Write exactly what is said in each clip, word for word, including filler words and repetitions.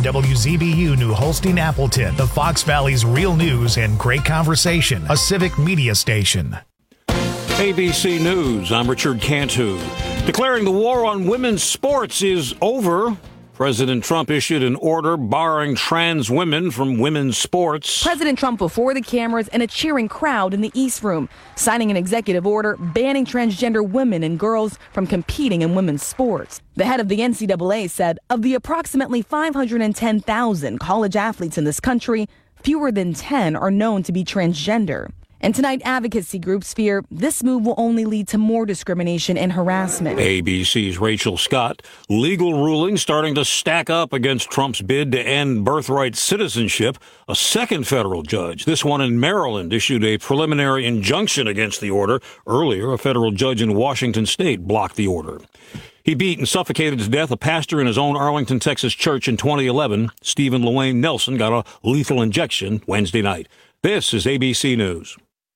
in W Z B U New Holstein Appleton, the Fox Valley's real news and great conversation, a civic media station. A B C News, I'm Richard Cantu. Declaring the war on women's sports is over. President Trump issued an order barring trans women from women's sports. President Trump before the cameras and a cheering crowd in the East Room, signing an executive order banning transgender women and girls from competing in women's sports. The head of the N C double A said of the approximately five hundred ten thousand college athletes in this country, fewer than ten are known to be transgender. And tonight, advocacy groups fear this move will only lead to more discrimination and harassment. A B C's Rachel Scott. Legal rulings starting to stack up against Trump's bid to end birthright citizenship. A second federal judge, this one in Maryland, issued a preliminary injunction against the order. Earlier, a federal judge in Washington state blocked the order. He beat and suffocated to death a pastor in his own Arlington, Texas church in twenty eleven. Stephen Lewayne Nelson got a lethal injection Wednesday night. This is A B C News.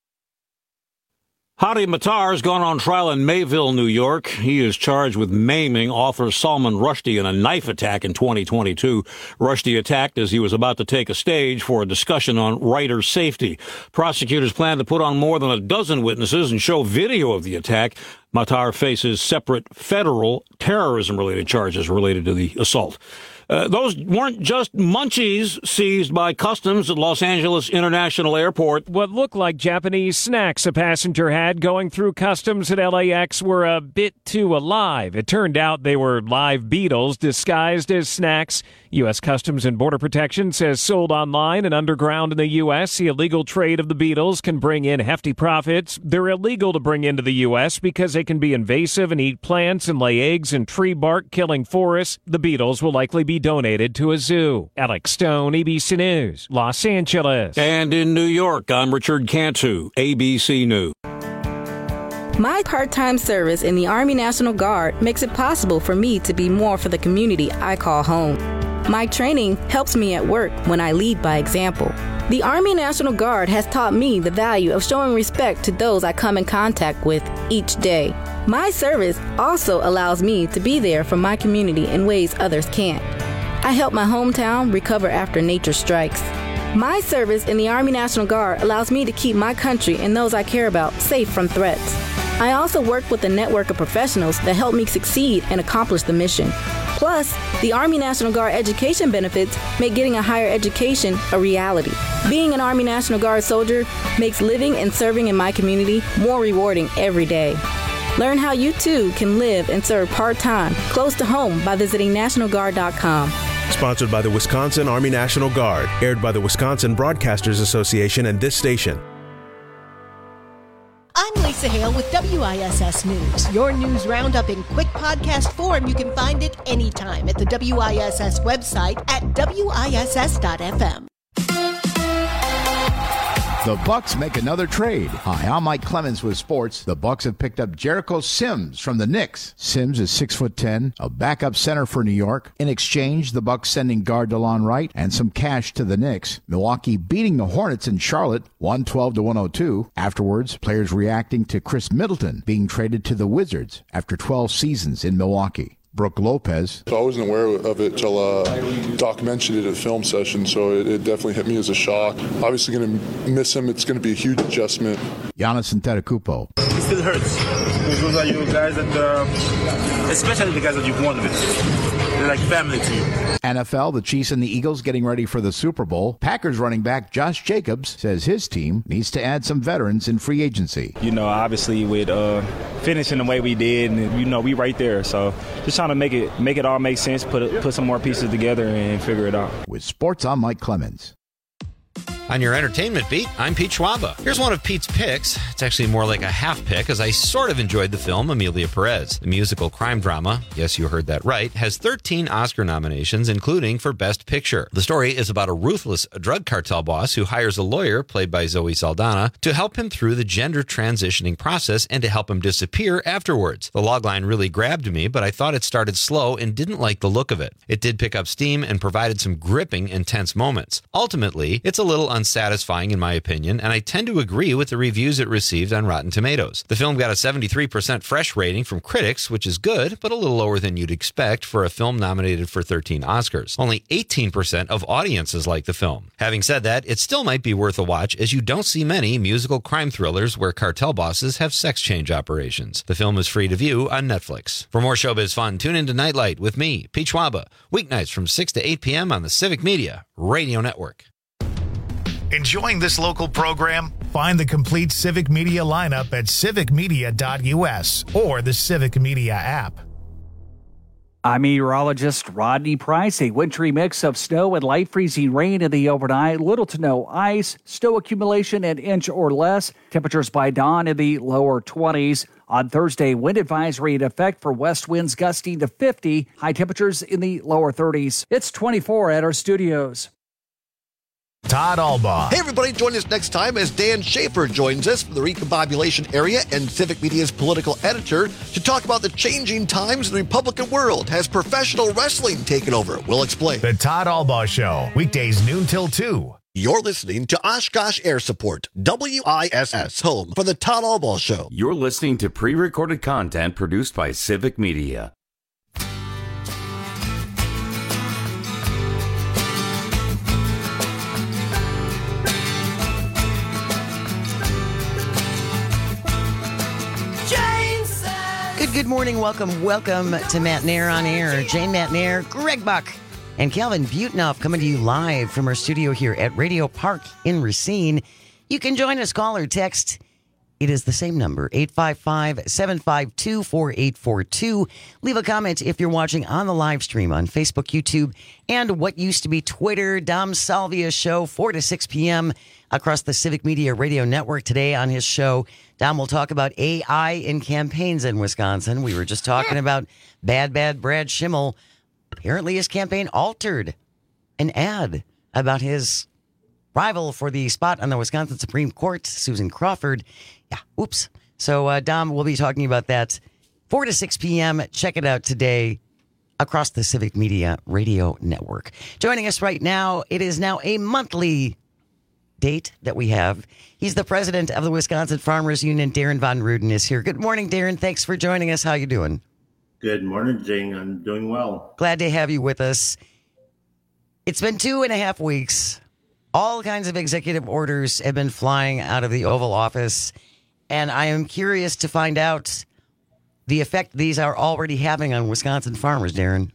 Hadi Matar has gone on trial in Mayville, New York. He is charged with maiming author Salman Rushdie in a knife attack in twenty twenty-two. Rushdie attacked as he was about to take a stage for a discussion on writer safety. Prosecutors plan to put on more than a dozen witnesses and show video of the attack. Matar faces separate federal terrorism-related charges related to the assault. Uh, those weren't just munchies seized by customs at Los Angeles International Airport. What looked like Japanese snacks a passenger had going through customs at L A X were a bit too alive. It turned out they were live beetles disguised as snacks. U S. Customs and Border Protection says sold online and underground in the U S, the illegal trade of the beetles can bring in hefty profits. They're illegal to bring into the U S because they can be invasive and eat plants and lay eggs in tree bark, killing forests. The beetles will likely be donated to a zoo. Alex Stone, A B C News, Los Angeles. And in New York, I'm Richard Cantu, A B C News. My part-time service in the Army National Guard makes it possible for me to be more for the community I call home. My training helps me at work when I lead by example. The Army National Guard has taught me the value of showing respect to those I come in contact with each day. My service also allows me to be there for my community in ways others can't. I help my hometown recover after nature strikes. My service in the Army National Guard allows me to keep my country and those I care about safe from threats. I also work with a network of professionals that help me succeed and accomplish the mission. Plus, the Army National Guard education benefits make getting a higher education a reality. Being an Army National Guard soldier makes living and serving in my community more rewarding every day. Learn how you too can live and serve part-time close to home by visiting national guard dot com. Sponsored by the Wisconsin Army National Guard. Aired by the Wisconsin Broadcasters Association and this station. I'm Lisa Hale with W I S S News. Your news roundup in quick podcast form. You can find it anytime at the W I S S website at W I S S dot F M. The Bucks make another trade. Hi, I'm Mike Clemens with sports. The Bucks have picked up Jericho Sims from the Knicks. Sims is six foot ten, a backup center for New York. In exchange, the Bucks sending guard DeLon Wright and some cash to the Knicks. Milwaukee beating the Hornets in Charlotte, one twelve to one oh two. Afterwards, players reacting to Chris Middleton being traded to the Wizards after twelve seasons in Milwaukee. Brooke Lopez. I wasn't aware of it till uh, Doc mentioned it at film session, so it, it definitely hit me as a shock. Obviously going to miss him. It's going to be a huge adjustment. Giannis Antetokounmpo. It still hurts. Those are you guys that, uh, especially the guys that you've won with. They're like family to you. N F L, the Chiefs and the Eagles getting ready for the Super Bowl. Packers running back Josh Jacobs says his team needs to add some veterans in free agency. You know, obviously with uh, finishing the way we did, and you know, we right there. So just trying to make it make it all make sense, put put some more pieces together and figure it out. With sports, I'm Mike Clemens. On your entertainment beat, I'm Pete Schwaba. Here's one of Pete's picks. It's actually more like a half pick, as I sort of enjoyed the film Amelia Perez. The musical crime drama, yes, you heard that right, has thirteen Oscar nominations, including for Best Picture. The story is about a ruthless drug cartel boss who hires a lawyer, played by Zoe Saldana, to help him through the gender transitioning process and to help him disappear afterwards. The logline really grabbed me, but I thought it started slow and didn't like the look of it. It did pick up steam and provided some gripping, intense moments. Ultimately, it's a little unsatisfying in my opinion, and I tend to agree with the reviews it received on Rotten Tomatoes. The film got a seventy-three percent fresh rating from critics, which is good, but a little lower than you'd expect for a film nominated for thirteen Oscars. Only eighteen percent of audiences like the film. Having said that, it still might be worth a watch, as you don't see many musical crime thrillers where cartel bosses have sex change operations. The film is free to view on Netflix. For more showbiz fun, tune into Nightlight with me, Pete Schwaba, weeknights from six to eight p.m. on the Civic Media Radio Network. Enjoying this local program? Find the complete Civic Media lineup at civic media dot u s or the Civic Media app. I'm meteorologist Rodney Price. A wintry mix of snow and light freezing rain in the overnight. Little to no ice. Snow accumulation an inch or less. Temperatures by dawn in the lower twenties. On Thursday, wind advisory in effect for west winds gusting to fifty. High temperatures in the lower thirties. It's twenty-four at our studios. Todd Albaugh. Hey, everybody, join us next time as Dan Schaefer joins us from the Recombobulation area and Civic Media's political editor to talk about the changing times in the Republican world. Has professional wrestling taken over? We'll explain. The Todd Albaugh Show, weekdays noon till two. You're listening to Oshkosh Air Support, W I S S, home for the Todd Albaugh Show. You're listening to pre-recorded content produced by Civic Media. Good, good morning. Welcome, welcome to Matt Nair on Air. Jane Matt Nair, Greg Buck, and Calvin Butenoff coming to you live from our studio here at Radio Park in Racine. You can join us, call or text. It is the same number, eight five five, seven five two, four eight four two. Leave a comment if you're watching on the live stream on Facebook, YouTube, and what used to be Twitter. Dom Salvia Show, four to six p.m. across the Civic Media Radio Network. Today on his show, Dom will talk about A I in campaigns in Wisconsin. We were just talking about bad, bad Brad Schimmel. Apparently his campaign altered an ad about his rival for the spot on the Wisconsin Supreme Court, Susan Crawford. Yeah, oops. So uh, Dom will be talking about that four to six p.m. Check it out today across the Civic Media Radio Network. Joining us right now, it is now a monthly date that we have. He's the president of the Wisconsin Farmers Union. Darren Von Ruden is here. Good morning, Darren. Thanks for joining us. How you doing? Good morning, Jane. I'm doing well. Glad to have you with us. It's been two and a half weeks. All kinds of executive orders have been flying out of the Oval Office, and I am curious to find out the effect these are already having on Wisconsin farmers, Darren.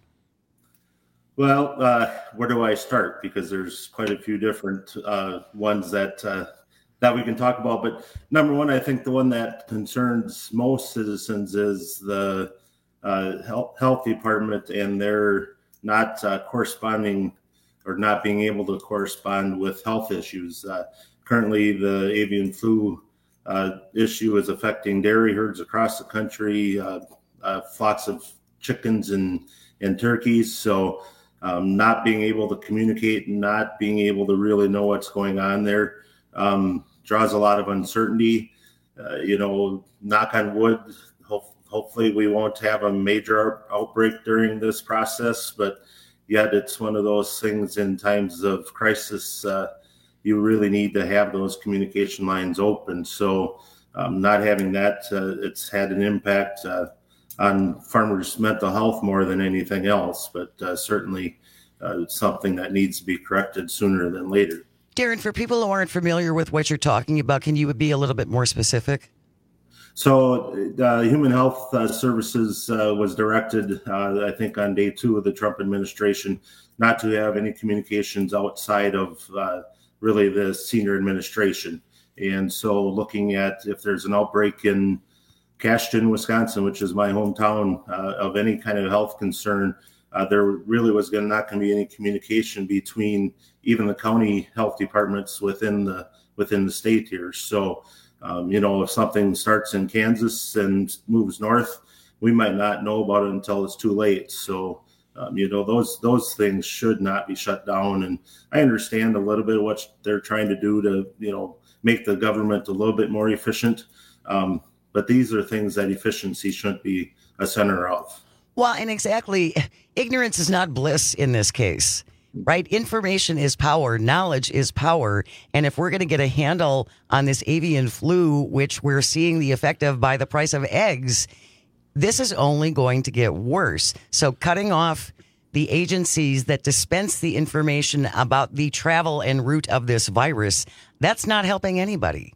Well, uh, where do I start? Because there's quite a few different uh, ones that uh, that we can talk about. But number one, I think the one that concerns most citizens is the uh, health, health department and their not uh, corresponding or not being able to correspond with health issues. Uh, currently, the avian flu uh, issue is affecting dairy herds across the country, uh, uh, flocks of chickens and, and turkeys. So um, not being able to communicate and not being able to really know what's going on there um, draws a lot of uncertainty. Uh, you know, knock on wood, ho- hopefully we won't have a major outbreak during this process, but yet it's one of those things in times of crisis, uh, you really need to have those communication lines open. So um, not having that, uh, it's had an impact uh, on farmers' mental health more than anything else, but uh, certainly uh, it's something that needs to be corrected sooner than later. Darren, for people who aren't familiar with what you're talking about, can you be a little bit more specific? So uh, Human Health uh, Services uh, was directed, uh, I think, on day two of the Trump administration, not to have any communications outside of uh, really the senior administration. And so looking at if there's an outbreak in Cashton, Wisconsin, which is my hometown, uh, of any kind of health concern, uh, there really was gonna, not going to be any communication between even the county health departments within the within the state here. So Um, you know, if something starts in Kansas and moves north, we might not know about it until it's too late. So, um, you know, those those things should not be shut down. And I understand a little bit of what they're trying to do to, you know, make the government a little bit more efficient. Um, but these are things that efficiency shouldn't be a center of. Well, and exactly, ignorance is not bliss in this case. right? Information is power. Knowledge is power. And if we're going to get a handle on this avian flu, which we're seeing the effect of by the price of eggs, this is only going to get worse. So cutting off the agencies that dispense the information about the travel and route of this virus, that's not helping anybody.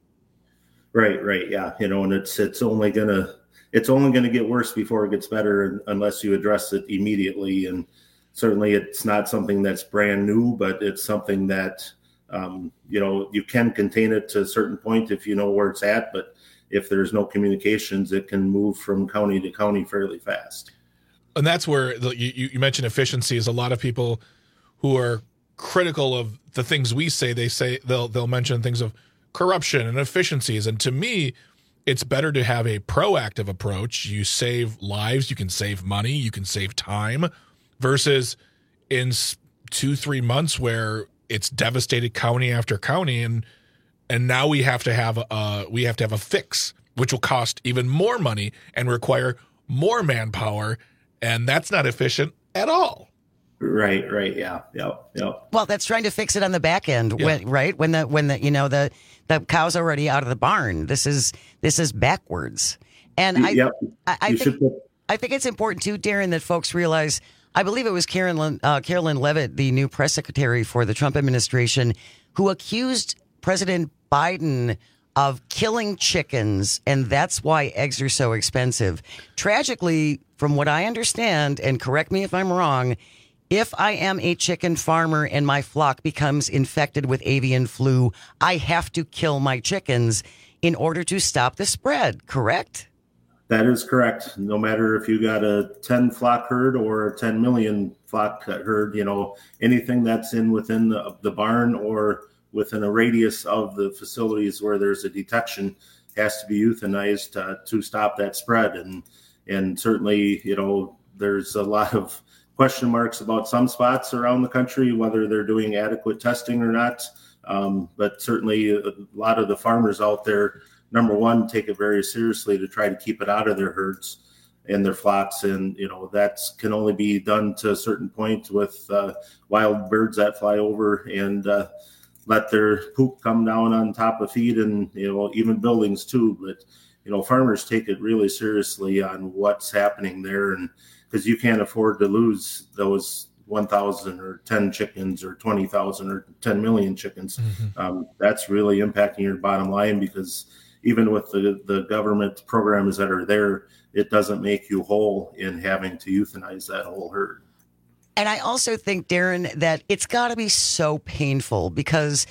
Right, right. Yeah. You know, and it's, it's only going to, it's only going to get worse before it gets better unless you address it immediately. And certainly it's not something that's brand new, but it's something that, um, you know, you can contain it to a certain point if you know where it's at. But if there's no communications, it can move from county to county fairly fast. And that's where the, you, you mentioned efficiencies. A lot of people who are critical of the things we say, they say they'll they'll mention things of corruption and efficiencies. And to me, it's better to have a proactive approach. You save lives, you can save money, you can save time, versus in two, three months where it's devastated county after county, and and now we have to have a we have to have a fix, which will cost even more money and require more manpower. And that's not efficient at all. Right, right, yeah, yeah, yeah. Well, that's trying to fix it on the back end, Yeah. when, right? When the when the you know the the cow's already out of the barn. This is this is backwards. And I Yep. I, I You think should put- I think it's important too, Darren, that folks realize. I believe it was Carolyn uh, Carolyn Levitt, the new press secretary for the Trump administration, who accused President Biden of killing chickens, and that's why eggs are so expensive. Tragically, from what I understand, and correct me if I'm wrong, if I am a chicken farmer and my flock becomes infected with avian flu, I have to kill my chickens in order to stop the spread, correct? That is correct. No matter if you got a ten flock herd or a ten million flock herd, you know, anything that's in within the, the barn or within a radius of the facilities where there's a detection has to be euthanized uh, to stop that spread. And and certainly, you know, there's a lot of question marks about some spots around the country, whether they're doing adequate testing or not. Um, but certainly a lot of the farmers out there, number one, take it very seriously to try to keep it out of their herds and their flocks. And, you know, that can only be done to a certain point with uh, wild birds that fly over and uh, let their poop come down on top of feed and, you know, even buildings too. But, you know, farmers take it really seriously on what's happening there. And because you can't afford to lose those one thousand or ten chickens or twenty thousand or ten million chickens. Mm-hmm. Um, that's really impacting your bottom line, because even with the, the government programs that are there, it doesn't make you whole in having to euthanize that whole herd. And I also think, Darren, that it's got to be so painful because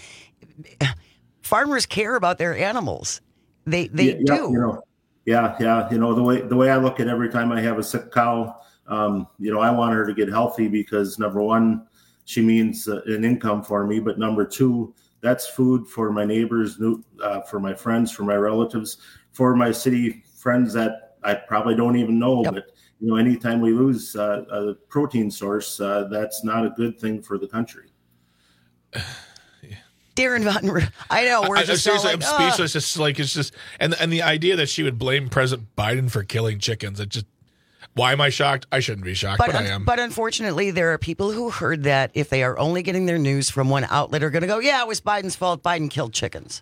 farmers care about their animals. They they yeah, do. Yeah, you know, yeah, yeah. You know, the way the way I look at every time I have a sick cow, um, you know, I want her to get healthy because number one, she means uh, an income for me, but number two, that's food for my neighbors, uh, for my friends, for my relatives, for my city friends that I probably don't even know. Yep. But you know, anytime we lose uh, a protein source, uh, that's not a good thing for the country. Darren Von, I know we're I, just seriously, all like, I'm speechless. It's like it's just, and and the idea that she would blame President Biden for killing chickens. It just, why am I shocked? I shouldn't be shocked, but, but un- I am. But unfortunately, there are people who heard that if they are only getting their news from one outlet are going to go, yeah, it was Biden's fault. Biden killed chickens.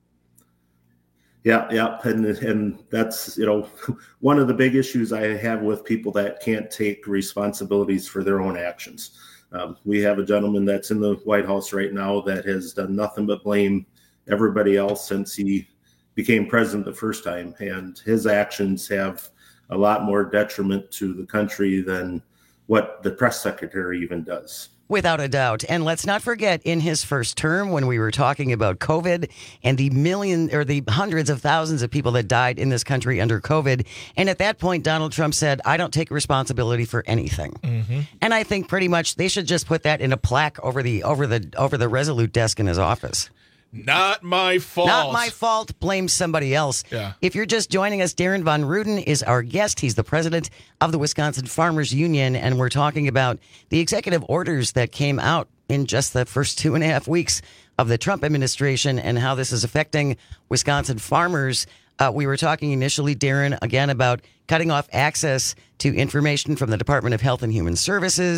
Yeah, yeah, and and that's, you know, one of the big issues I have with people that can't take responsibilities for their own actions. Um, we have a gentleman that's in the White House right now that has done nothing but blame everybody else since he became president the first time, and his actions have a lot more detriment to the country than what the press secretary even does. Without a doubt. And let's not forget, in his first term, when we were talking about COVID and the million or the hundreds of thousands of people that died in this country under COVID. And at that point, Donald Trump said, I don't take responsibility for anything. Mm-hmm. And I think pretty much they should just put that in a plaque over the over the over the Resolute desk in his office. Not my fault. Not my fault. Blame somebody else. Yeah. If you're just joining us, Darren Von Ruden is our guest. He's the president of the Wisconsin Farmers Union, and we're talking about the executive orders that came out in just the first two and a half weeks of the Trump administration and how this is affecting Wisconsin farmers. Uh, we were talking initially, Darren, again about cutting off access to information from the Department of Health and Human Services,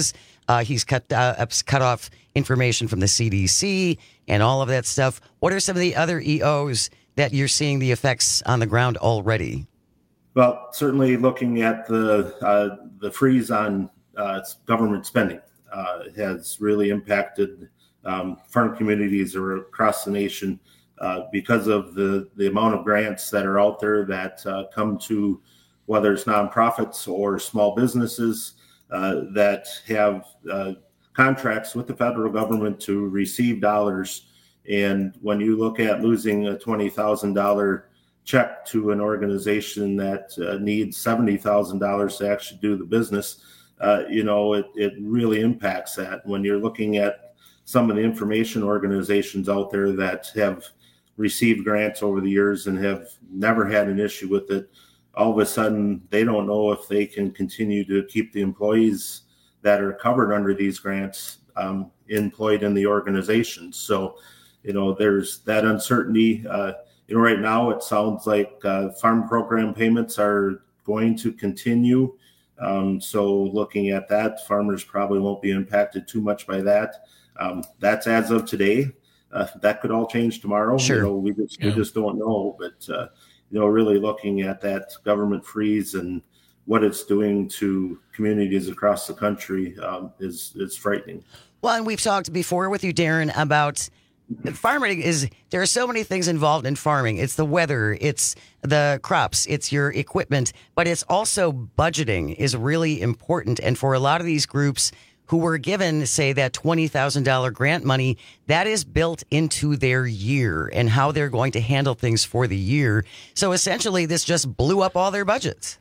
Uh, he's cut uh, cut off information from the C D C and all of that stuff. What are some of the other E Os that you're seeing the effects on the ground already? Well, certainly looking at the uh, the freeze on uh, government spending uh, has really impacted um, farm communities across the nation uh, because of the, the amount of grants that are out there that uh, come to whether it's nonprofits or small businesses uh, that have uh, contracts with the federal government to receive dollars. And when you look at losing a twenty thousand dollars check to an organization that uh, needs seventy thousand dollars to actually do the business, uh, you know, it, it really impacts that. When you're looking at some of the information organizations out there that have received grants over the years and have never had an issue with it, all of a sudden they don't know if they can continue to keep the employees that are covered under these grants um, employed in the organization. So, you know, there's that uncertainty. Uh, you know, right now it sounds like uh, farm program payments are going to continue. Um, so looking at that, farmers probably won't be impacted too much by that. Um, that's as of today. Uh, that could all change tomorrow. Sure. You know, we just Yeah. we just don't know. But uh, you know, really looking at that government freeze and what it's doing to communities across the country um, is is frightening. Well, and we've talked before with you, Darren, about farming is, there are so many things involved in farming. It's the weather, it's the crops, it's your equipment, but it's also budgeting is really important. And for a lot of these groups who were given, say, that twenty thousand dollars grant money, that is built into their year and how they're going to handle things for the year. So essentially, this just blew up all their budgets.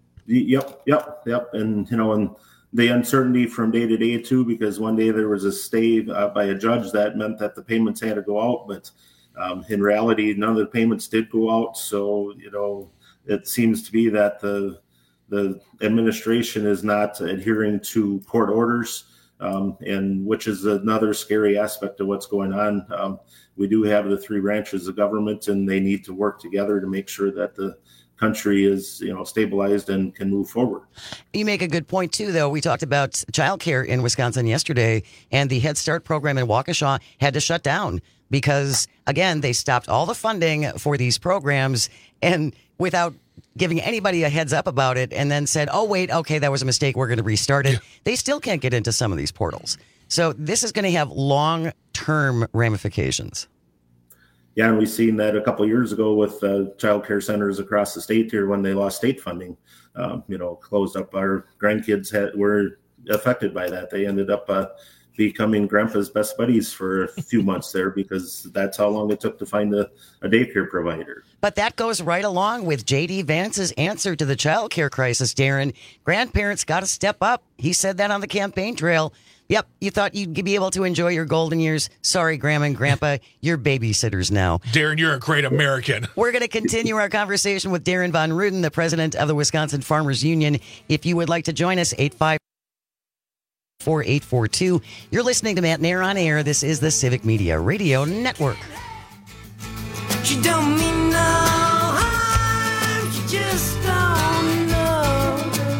Yep, yep, yep. And, you know, and the uncertainty from day to day, too, because one day there was a stay uh, by a judge that meant that the payments had to go out. But um, in reality, none of the payments did go out. So, you know, it seems to be that the the administration is not adhering to court orders, um, and which is another scary aspect of what's going on. Um, we do have the three branches of government, and they need to work together to make sure that the country is, you know, stabilized and can move forward. You make a good point, too, though. We talked about childcare in Wisconsin yesterday, and the Head Start program in Waukesha had to shut down because, again, they stopped all the funding for these programs and without giving anybody a heads up about it, and then said, oh, wait, okay, that was a mistake. We're going to restart it. Yeah. They still can't get into some of these portals. So this is going to have long-term ramifications. Yeah, and we've seen that a couple of years ago with uh, child care centers across the state here when they lost state funding. Um, you know, closed up. Our grandkids had, were affected by that. They ended up uh, becoming grandpa's best buddies for a few months there because that's how long it took to find a, a daycare provider. But that goes right along with J D Vance's answer to the child care crisis, Darren. Grandparents got to step up. He said that on the campaign trail. Yep, you thought you'd be able to enjoy your golden years. Sorry, Grandma and Grandpa, you're babysitters now. Darren, you're a great American. We're going to continue our conversation with Darren Von Ruden, the president of the Wisconsin Farmers Union. If you would like to join us, eight five four eight four two. You're listening to Matt Nair on Air. This is the Civic Media Radio Network. She don't mean no harm, she just don't know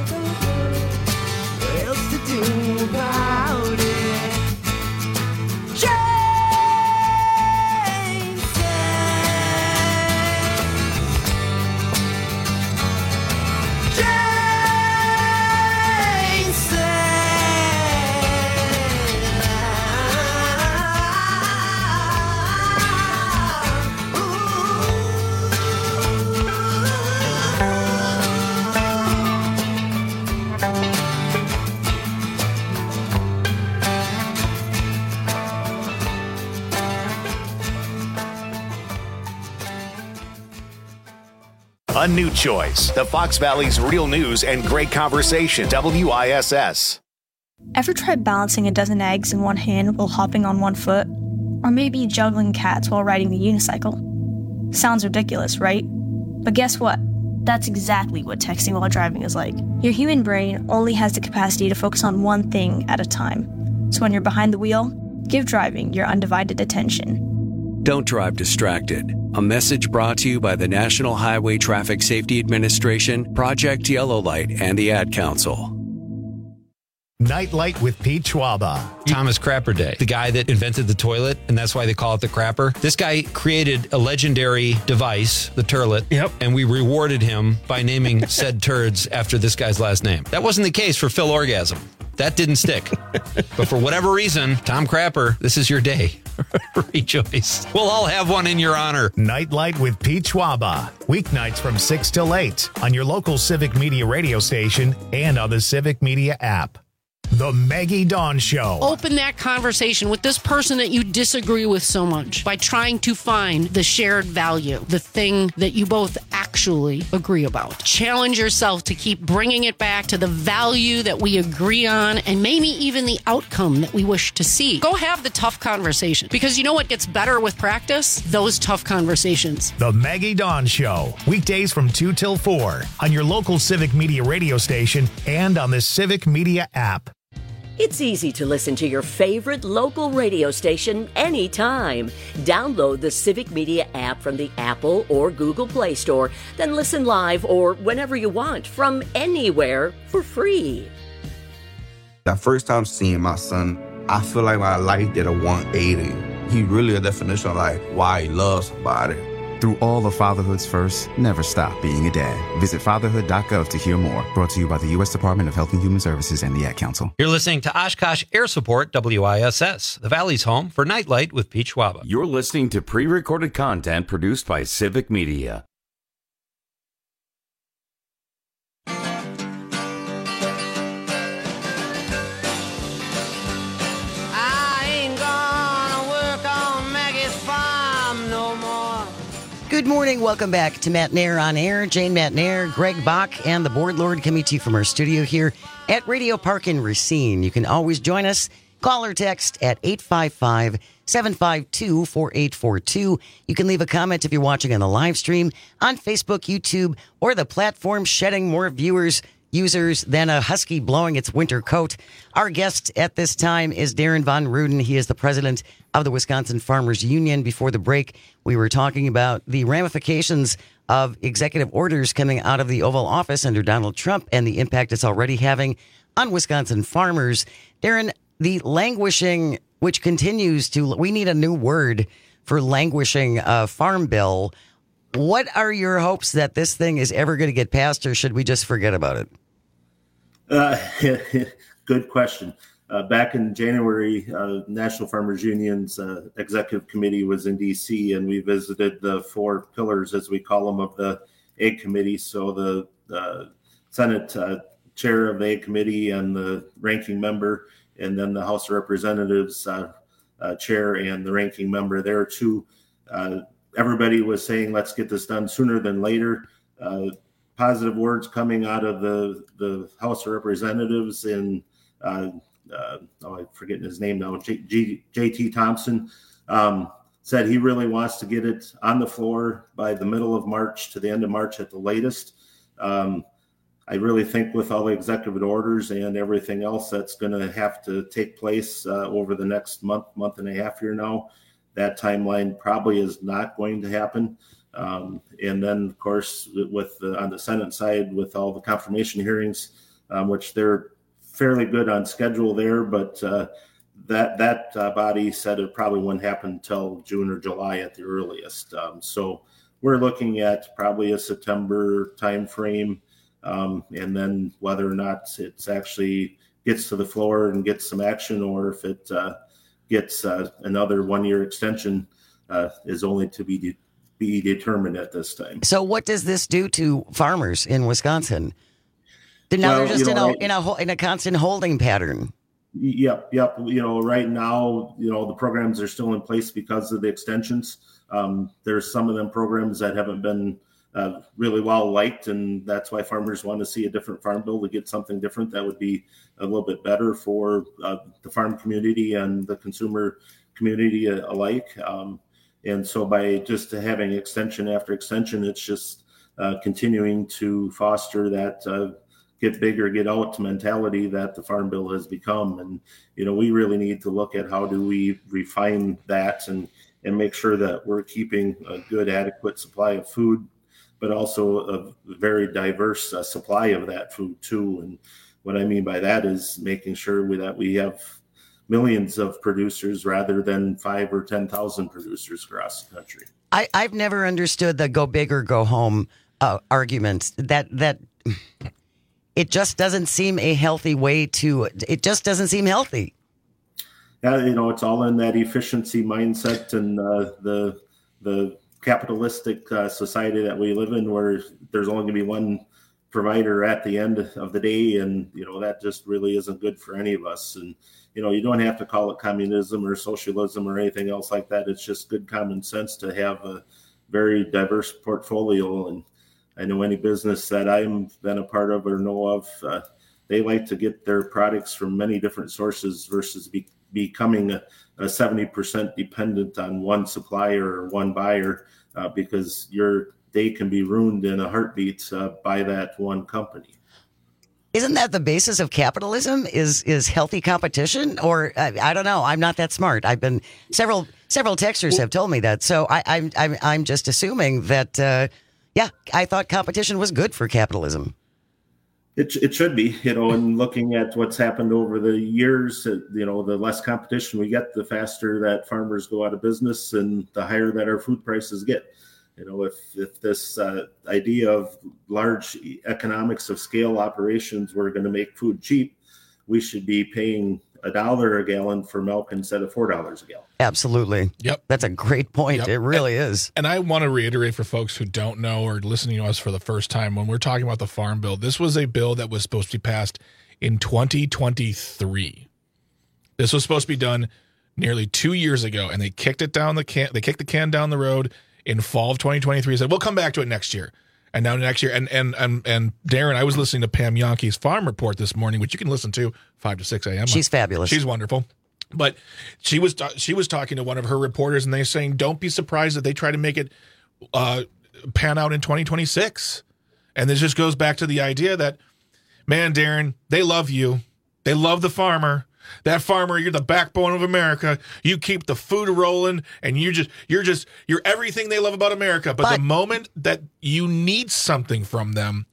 what else to do about it. Jane said, Jane A new choice. The Fox Valley's real news and great conversation. W I S S. Ever tried balancing a dozen eggs in one hand while hopping on one foot? Or maybe juggling cats while riding the unicycle? Sounds ridiculous, right? But guess what? That's exactly what texting while driving is like. Your human brain only has the capacity to focus on one thing at a time. So when you're behind the wheel, give driving your undivided attention. Don't drive distracted. A message brought to you by the National Highway Traffic Safety Administration, Project Yellow Light, and the Ad Council. Nightlight with Pete Schwaba. Thomas Crapper Day, the guy that invented the toilet, and that's why they call it the crapper. This guy created a legendary device, the turlet, yep. and we rewarded him by naming said turds after this guy's last name. That wasn't the case for Phil Orgasm. That didn't stick. But for whatever reason, Tom Crapper, this is your day. Rejoice. We'll all have one in your honor. Nightlight with Pete Schwaba. Weeknights from six till eight on your local Civic Media radio station and on the Civic Media app. The Maggie Dawn Show. Open that conversation with this person that you disagree with so much by trying to find the shared value, the thing that you both actually agree about. Challenge yourself to keep bringing it back to the value that we agree on and maybe even the outcome that we wish to see. Go have the tough conversation, because you know what gets better with practice? Those tough conversations. The Maggie Dawn Show. Weekdays from two till four on your local Civic Media radio station and on the Civic Media app. It's easy to listen to your favorite local radio station anytime. Download the Civic Media app from the Apple or Google Play Store, then listen live or whenever you want from anywhere for free. That first time seeing my son, I feel like my life did a one eighty. He really a definition of like why he loves somebody. Through all of fatherhood's first, never stop being a dad. Visit fatherhood dot gov to hear more. Brought to you by the U S Department of Health and Human Services and the Ad Council. You're listening to Oshkosh Air Support W I S S, the Valley's home for Nightlight with Pete Schwaba. You're listening to pre-recorded content produced by Civic Media. Good morning. Welcome back to Matt Nair on Air. Jane Matt Nair, Greg Bach, and the Board Lord coming to you from our studio here at Radio Park in Racine. You can always join us. Call or text at eight five five, seven five two, four eight four two. You can leave a comment if you're watching on the live stream on Facebook, YouTube, or the platform shedding more viewers, users than a husky blowing its winter coat. Our guest at this time is Darren Von Ruden. He is the president of the Wisconsin Farmers Union. Before the break, we were talking about the ramifications of executive orders coming out of the Oval Office under Donald Trump and the impact it's already having on Wisconsin farmers. Darren, the languishing, which continues to, we need a new word for languishing uh, farm bill. What are your hopes that this thing is ever going to get passed, or should we just forget about it? Uh, good question. Uh, back in January, uh, National Farmers Union's uh, executive committee was in D C, and we visited the four pillars, as we call them, of the Ag Committee. So the, the Senate uh, chair of the Ag Committee and the ranking member, and then the House of Representatives uh, uh, chair and the ranking member there too. Uh, everybody was saying, let's get this done sooner than later. Uh, positive words coming out of the, the House of Representatives and uh, uh, oh, I'm forgetting his name now, J, G, J T Thompson, um, said he really wants to get it on the floor by the middle of March to the end of March at the latest. Um, I really think with all the executive orders and everything else that's going to have to take place uh, over the next month, month and a half here now, that timeline probably is not going to happen. Um, and then, of course, with the, on the Senate side, with all the confirmation hearings, um, which they're fairly good on schedule there, but uh, that that uh, body said it probably wouldn't happen until June or July at the earliest. Um, so we're looking at probably a September timeframe, um, and then whether or not it's actually gets to the floor and gets some action, or if it uh, gets uh, another one-year extension, uh, is only to be de- be determined at this time. So what does this do to farmers in Wisconsin? Now well, they're just you know, in a in a in a constant holding pattern. Yep, yep. You know, right now, you know, the programs are still in place because of the extensions. Um, there's some of them programs that haven't been uh, really well liked, and that's why farmers want to see a different farm bill to get something different that would be a little bit better for uh, the farm community and the consumer community alike. Um, and so by just having extension after extension, it's just uh, continuing to foster that uh, get bigger, get out mentality that the farm bill has become. And, you know, we really need to look at how do we refine that and, and make sure that we're keeping a good, adequate supply of food, but also a very diverse uh, supply of that food too. And what I mean by that is making sure we, that we have millions of producers rather than five or ten thousand producers across the country. I, I've never understood the go big or go home uh, argument. That that it just doesn't seem a healthy way to. It just doesn't seem healthy. Yeah, you know, it's all in that efficiency mindset and uh, the the capitalistic uh, society that we live in, where there's only going to be one provider at the end of the day, and you know that just really isn't good for any of us. And you know, you don't have to call it communism or socialism or anything else like that. It's just good common sense to have a very diverse portfolio. And I know any business that I've been a part of or know of, uh, they like to get their products from many different sources versus be, becoming a, a seventy percent dependent on one supplier or one buyer, uh, because your day can be ruined in a heartbeat uh, by that one company. Isn't that the basis of capitalism? Is is healthy competition? Or uh, I don't know. I'm not that smart. I've been several several texters have told me that. So I, I'm I'm I'm just assuming that. Uh, yeah, I thought competition was good for capitalism. It it should be, you know, and looking at what's happened over the years, you know, the less competition we get, the faster that farmers go out of business, and the higher that our food prices get. You know, if if this uh, idea of large economics of scale operations were going to make food cheap, we should be paying a dollar a gallon for milk instead of four dollars a gallon. Absolutely. Yep. That's a great point. Yep. It really and, is. And I want to reiterate for folks who don't know or listening to us for the first time, when we're talking about the Farm Bill, this was a bill that was supposed to be passed in twenty twenty-three. This was supposed to be done nearly two years ago, and they kicked it down the can. They kicked the can down the road in fall of twenty twenty-three. Said we'll come back to it next year, and now next year. And and and and Darren, I was listening to Pam Yonke's Farm Report this morning, which you can listen to five to six a.m. She's fabulous. She's wonderful. But she was she was talking to one of her reporters, and they're saying, don't be surprised that they try to make it uh, pan out in twenty twenty-six. And this just goes back to the idea that, man, Darren, they love you. They love the farmer. That farmer, you're the backbone of America. You keep the food rolling, and you just, you're just, you're everything they love about America. But, but the moment that you need something from them,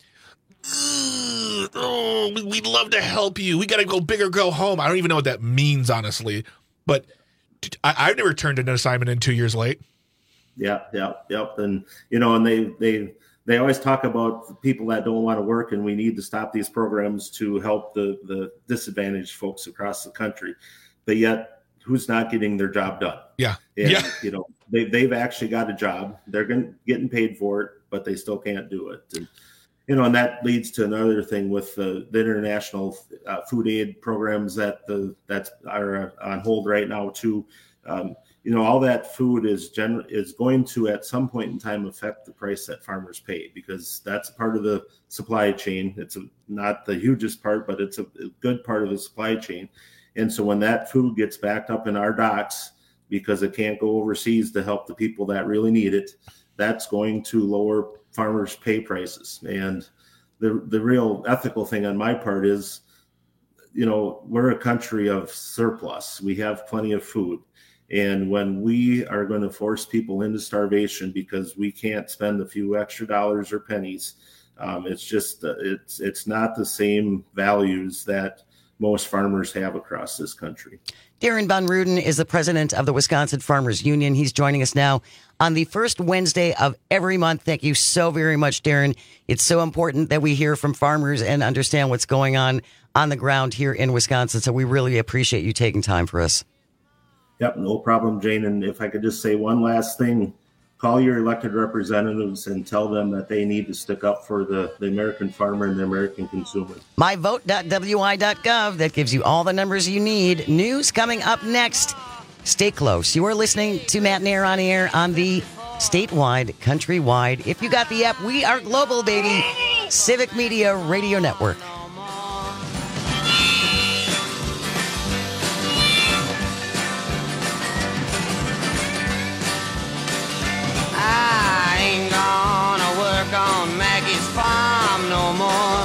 oh, we'd love to help you. We got to go big or go home. I don't even know what that means, honestly. But I, I've never turned in an assignment in two years late. Yeah, yeah, yep. And you know, and they they. They always talk about people that don't want to work, and we need to stop these programs to help the, the disadvantaged folks across the country. But yet, who's not getting their job done? Yeah. And, yeah. You know, they, they've actually got a job. They're getting, getting paid for it, but they still can't do it. And, you know, and that leads to another thing with the, the international uh, food aid programs that the that are on hold right now, too. Um, You know, all that food is gen- is going to, at some point in time, affect the price that farmers pay, because that's part of the supply chain. It's a, not the hugest part, but it's a, a good part of the supply chain. And so when that food gets backed up in our docks because it can't go overseas to help the people that really need it, that's going to lower farmers' pay prices. And the the real ethical thing on my part is, you know, we're a country of surplus. We have plenty of food. And when we are going to force people into starvation because we can't spend a few extra dollars or pennies, um, it's just uh, it's it's not the same values that most farmers have across this country. Darren Von Ruden is the president of the Wisconsin Farmers Union. He's joining us now on the first Wednesday of every month. Thank you so very much, Darren. It's so important that we hear from farmers and understand what's going on on the ground here in Wisconsin. So we really appreciate you taking time for us. Yep, no problem, Jane. And if I could just say one last thing, call your elected representatives and tell them that they need to stick up for the, the American farmer and the American consumer. my vote dot w i dot gov. That gives you all the numbers you need. News coming up next. Stay close. You are listening to Matt Nair on air on the statewide, countrywide. If you got the app, we are global, baby. Civic Media Radio Network. I ain't gonna work on Maggie's farm no more.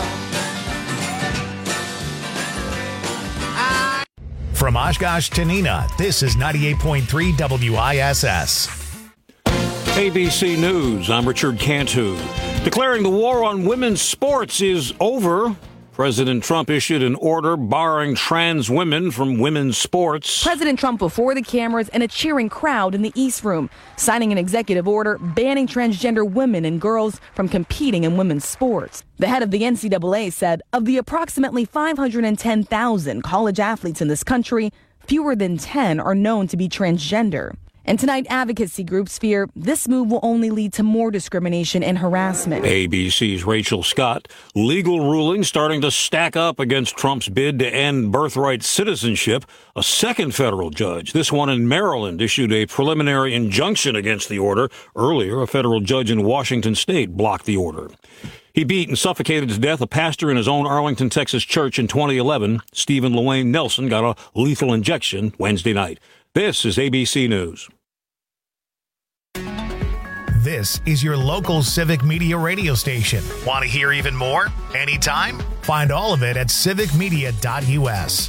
I- From Oshkosh to Neenah, this is ninety-eight point three W I S S. A B C News, I'm Richard Cantu. Declaring the war on women's sports is over President Trump issued an order barring trans women from women's sports. President Trump before the cameras and a cheering crowd in the East Room, signing an executive order banning transgender women and girls from competing in women's sports. The head of the N C double A said of the approximately five hundred ten thousand college athletes in this country, fewer than ten are known to be transgender. And tonight, advocacy groups fear this move will only lead to more discrimination and harassment. A B C's Rachel Scott. Legal rulings starting to stack up against Trump's bid to end birthright citizenship. A second federal judge, this one in Maryland, issued a preliminary injunction against the order. Earlier, a federal judge in Washington state blocked the order. He beat and suffocated to death a pastor in his own Arlington, Texas church in twenty eleven. Stephen Llewellyn Nelson got a lethal injection Wednesday night. This is A B C News. This is your local Civic Media radio station. Want to hear even more? Anytime? Find all of it at civic media dot u s.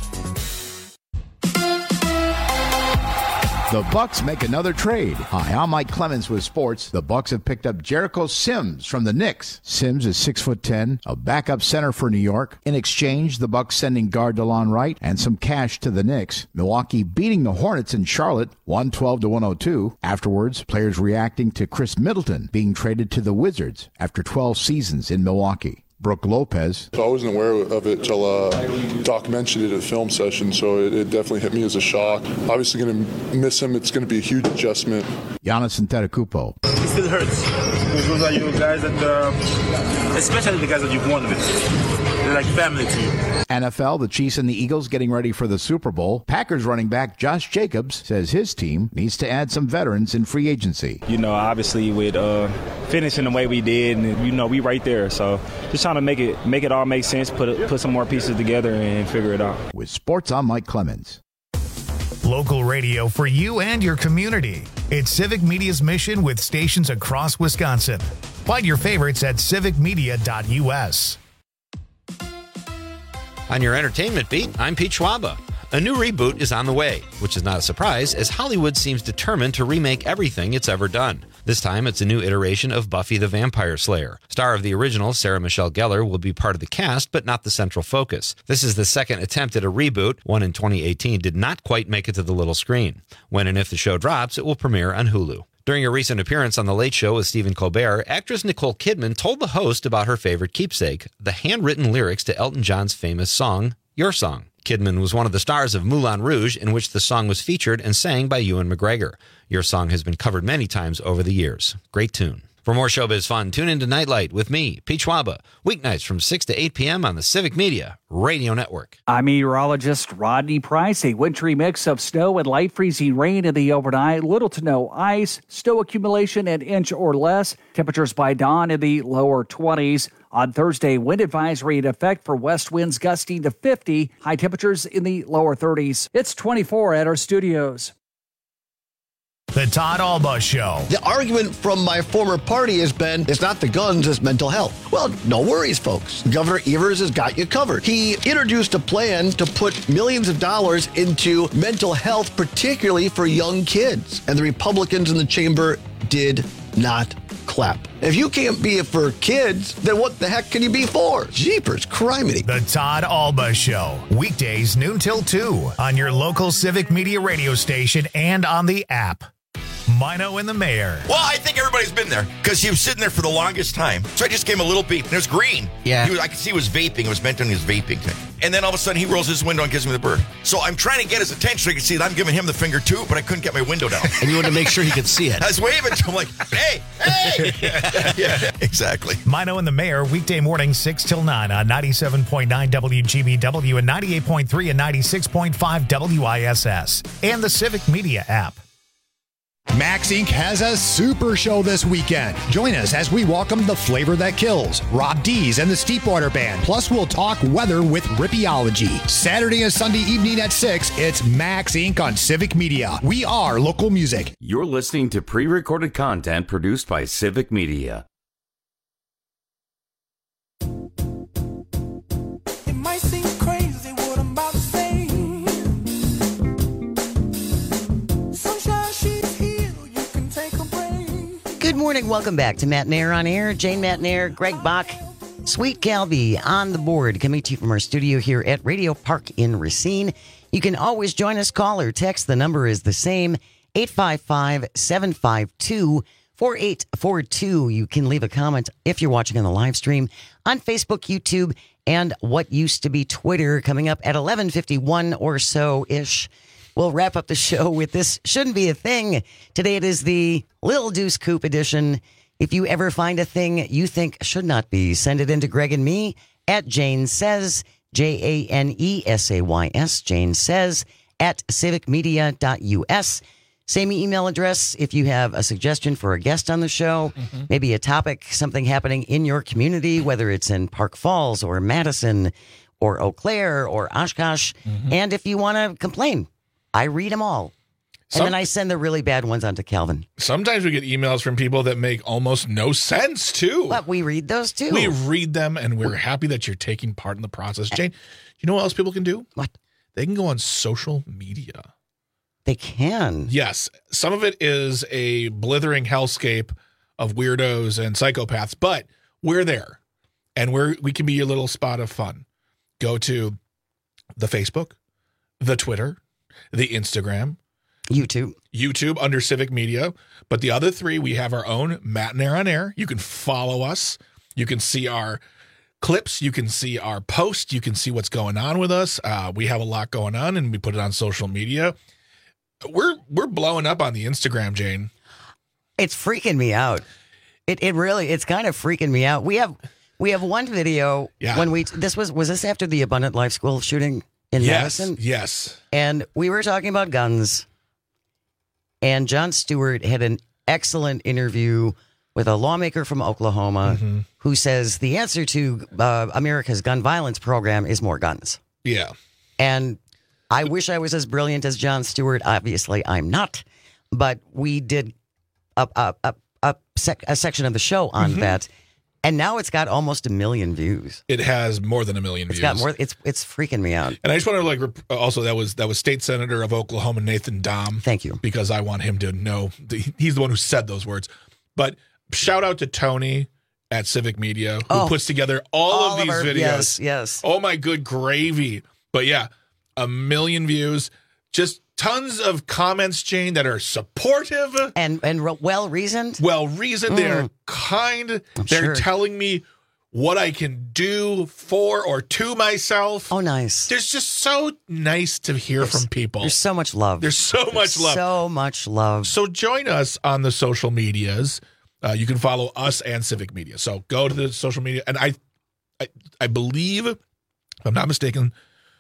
The Bucks make another trade. Hi, I'm Mike Clemens with sports. The Bucks have picked up Jericho Sims from the Knicks. Sims is six foot ten, a backup center for New York. In exchange, the Bucks sending guard DeLon Wright and some cash to the Knicks. Milwaukee beating the Hornets in Charlotte, one twelve to one oh two. Afterwards, players reacting to Chris Middleton being traded to the Wizards after twelve seasons in Milwaukee. Brooke Lopez. So I wasn't aware of it till uh, Doc mentioned it at a film session, so it, it definitely hit me as a shock. Obviously going to miss him. It's going to be a huge adjustment. Giannis Antetokounmpo. It still hurts. Because those are you guys that, uh, especially the guys that you've won with. They're like family to you. N F L, the Chiefs and the Eagles getting ready for the Super Bowl. Packers running back Josh Jacobs says his team needs to add some veterans in free agency. You know, obviously with uh, finishing the way we did, and you know, we right there. So just trying to make it make it all make sense, put it, put some more pieces together and figure it out. With sports, I'm Mike Clemens. Local radio for you and your community. It's Civic Media's mission with stations across Wisconsin. Find your favorites at civic media dot u s. On your entertainment beat, I'm Pete Schwaba. A new reboot is on the way, which is not a surprise as Hollywood seems determined to remake everything it's ever done. This time, it's a new iteration of Buffy the Vampire Slayer. Star of the original, Sarah Michelle Gellar, will be part of the cast, but not the central focus. This is the second attempt at a reboot. One in twenty eighteen did not quite make it to the little screen. When and if the show drops, it will premiere on Hulu. During a recent appearance on The Late Show with Stephen Colbert, actress Nicole Kidman told the host about her favorite keepsake, the handwritten lyrics to Elton John's famous song, Your Song. Kidman was one of the stars of Moulin Rouge, in which the song was featured and sang by Ewan McGregor. Your Song has been covered many times over the years. Great tune. For more showbiz fun, tune into Nightlight with me, Pete Schwaba, weeknights from six to eight p.m. on the Civic Media Radio Network. I'm meteorologist Rodney Price. A wintry mix of snow and light freezing rain in the overnight. Little to no ice, snow accumulation an inch or less. Temperatures by dawn in the lower twenties. On Thursday, wind advisory in effect for west winds gusting to fifty. High temperatures in the lower thirties. It's twenty-four at our studios. The Todd Alba Show. The argument from my former party has been, it's not the guns, it's mental health. Well, no worries, folks. Governor Evers has got you covered. He introduced a plan to put millions of dollars into mental health, particularly for young kids. And the Republicans in the chamber did not clap. If you can't be it for kids, then what the heck can you be for? Jeepers, criminy. The Todd Alba Show. Weekdays noon till two on your local Civic Media radio station and on the app. Mino and the Mayor. Well, I think everybody's been there because he was sitting there for the longest time. So I just gave him a little beep, and it was green. Yeah. He was, I could see he was vaping. It was meant on his vaping thing. And then all of a sudden, he rolls his window and gives me the bird. So I'm trying to get his attention so he can see that I'm giving him the finger too, but I couldn't get my window down. And you wanted to make sure he could see it. I was waving to him like, hey, hey. Yeah, exactly. Mino and the Mayor, weekday morning, six till nine on ninety-seven point nine W G B W and ninety-eight point three and ninety-six point five W I S S. And the Civic Media app. Max Incorporated has a super show this weekend. Join us as we welcome the flavor that kills, Rob Dees and the Steepwater Band. Plus, we'll talk weather with Rippeology. Saturday and Sunday evening at six, it's Max Incorporated on Civic Media. We are local music. You're listening to pre-recorded content produced by Civic Media. It might seem crazy what I'm about to say. Sunshine sheets here, you can take a break. Good morning. Welcome back to Matt and Air on Air. Jane Matt and Air, Greg Bach, Sweet Calby on the board, coming to you from our studio here at Radio Park in Racine. You can always join us, call or text. The number is the same, eight five five, seven five two, four eight four two. You can leave a comment if you're watching on the live stream on Facebook, YouTube, and what used to be Twitter, coming up at eleven fifty-one or so-ish. We'll wrap up the show with this Shouldn't Be a Thing. Today it is the Lil Deuce Coupe edition. If you ever find a thing you think should not be, send it in to Greg and me at Jane Says, J A N E S A Y S, Jane Says, at civic media dot U S. Same email address if you have a suggestion for a guest on the show, mm-hmm. maybe a topic, something happening in your community, whether it's in Park Falls or Madison or Eau Claire or Oshkosh. Mm-hmm. And if you want to complain, I read them all. And Some, then I send the really bad ones on to Calvin. Sometimes we get emails from people that make almost no sense, too. But we read those, too. We read them, and we're happy that you're taking part in the process. Jane, you know what else people can do? What? They can go on social media. They can. Yes. Some of it is a blithering hellscape of weirdos and psychopaths, but we're there, and we're we can be your little spot of fun. Go to the Facebook, the Twitter, the Instagram, YouTube. YouTube under Civic Media. But the other three, we have our own Matt and Air on Air. You can follow us. You can see our clips. You can see our posts. You can see what's going on with us. Uh, we have a lot going on, and we put it on social media. We're we're blowing up on the Instagram, Jane. It's freaking me out. It it really it's kind of freaking me out. We have we have one video yeah. when we this was was this after the Abundant Life School shooting in yes, Madison? Yes. And we were talking about guns. And Jon Stewart had an excellent interview with a lawmaker from Oklahoma mm-hmm. who says the answer to uh, America's gun violence program is more guns. Yeah. And I wish I was as brilliant as Jon Stewart. Obviously, I'm not. But we did a, a, a, a, sec, a section of the show on mm-hmm. that. And now it's got almost a million views. It has more than a million it's views. It's got more. It's it's freaking me out. And I just want to like also that was that was State Senator of Oklahoma Nathan Dahm. Thank you, because I want him to know the, he's the one who said those words. But shout out to Tony at Civic Media who oh, puts together all, all of these of our, videos. Yes, yes. Oh my good gravy! But yeah, a million views. Just tons of comments, Jane, that are supportive and and re- well reasoned. Well reasoned. Mm. They're kind. I'm They're sure. telling me what I can do for or to myself. Oh, nice. There's just so nice to hear there's, from people. There's so much love. There's so there's much love. So much love. So join us on the social medias. Uh, you can follow us and Civic Media. So go to the social media, and I, I, I believe, if I'm not mistaken,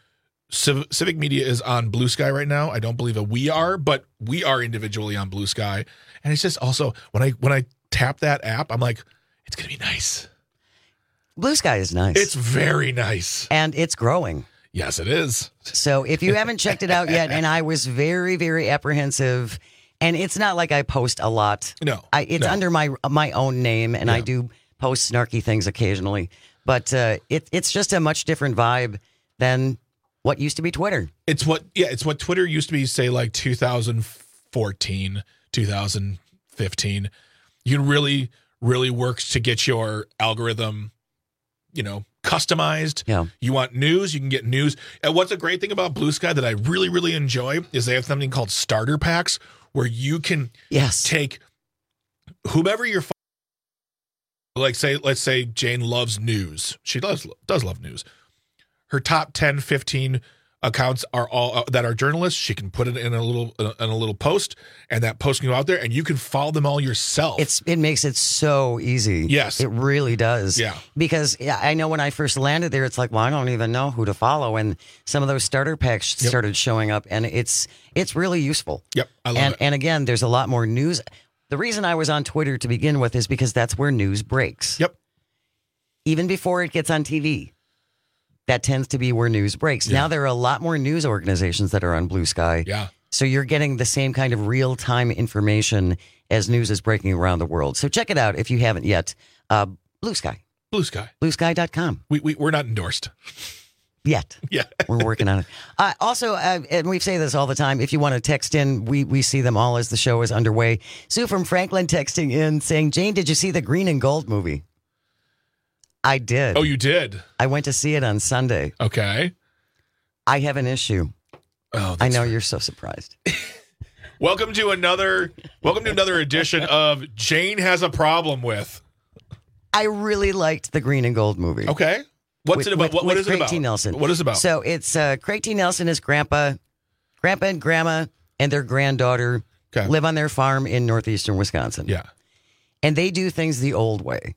Civ- Civic Media is on Blue Sky right now. I don't believe that we are, but we are individually on Blue Sky. And it's just also when I when I tap that app, I'm like, it's gonna be nice. Blue Sky is nice. It's very nice, and it's growing. Yes, it is. So if you haven't checked it out yet, and I was very very apprehensive, and it's not like I post a lot. No, I, it's no. under my my own name, and yeah. I do post snarky things occasionally. But uh, it it's just a much different vibe than what used to be Twitter. It's what, yeah, it's what Twitter used to be, say, like two thousand fourteen, two thousand fifteen. You really, really works to get your algorithm, you know, customized. Yeah. You want news, you can get news. And what's a great thing about Blue Sky that I really, really enjoy is they have something called starter packs where you can yes. take whomever you're, like, say, let's say Jane loves news. She does, does love news. Her top ten, fifteen accounts are all uh, that are journalists. She can put it in a little uh, in a little post, and that post can go out there, and you can follow them all yourself. It's it makes it so easy. Yes, it really does. Yeah, because yeah, I know when I first landed there, it's like, well, I don't even know who to follow, and some of those starter packs yep. started showing up, and it's it's really useful. Yep, I love and, it. And again, there's a lot more news. The reason I was on Twitter to begin with is because that's where news breaks. Yep. Even before it gets on T V. That tends to be where news breaks. Yeah. Now there are a lot more news organizations that are on Blue Sky. Yeah. So you're getting the same kind of real-time information as news is breaking around the world. So check it out if you haven't yet. Uh, Blue Sky. Blue Sky. Blue Sky dot com. We, we, we're not endorsed. Yet. Yeah. We're working on it. Uh, also, uh, and we say this all the time, if you want to text in, we, we see them all as the show is underway. Sue from Franklin texting in saying, Jane, did you see the Green and Gold movie? I did. Oh, you did? I went to see it on Sunday. Okay. I have an issue. Oh, I know you're so surprised. Welcome to another welcome to another edition of Jane Has a Problem With. I really liked the Green and Gold movie. Okay. What's with, it about? With, what what with is Craig it about? T. Nelson. What is it about? So it's uh, Craig T. Nelson, his grandpa, grandpa and grandma, and their granddaughter okay. live on their farm in northeastern Wisconsin. Yeah. And they do things the old way.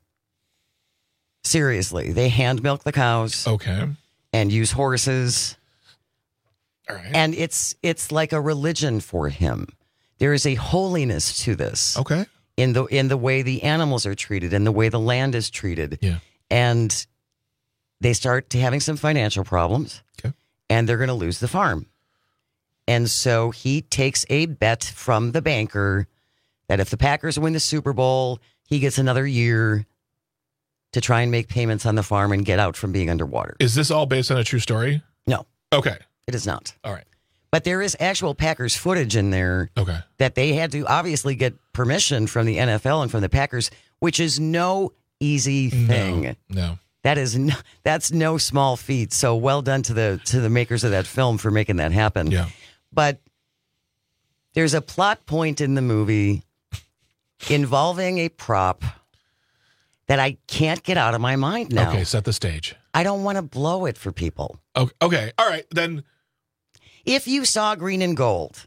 Seriously. They hand milk the cows. Okay. And use horses. All right. And it's it's like a religion for him. There is a holiness to this. Okay. In the in the way the animals are treated and the way the land is treated. Yeah. And they start to having some financial problems. Okay. And they're going to lose the farm. And so he takes a bet from the banker that if the Packers win the Super Bowl, he gets another year to try and make payments on the farm and get out from being underwater. Is this all based on a true story? No. Okay. It is not. All right. But there is actual Packers footage in there okay. that they had to obviously get permission from the N F L and from the Packers, which is no easy thing. No. no. That is no, that's no small feat. So well done to the to the makers of that film for making that happen. Yeah. But there's a plot point in the movie involving a prop that I can't get out of my mind now. Okay, set the stage. I don't want to blow it for people. Okay, okay. All right, then. If you saw Green and Gold,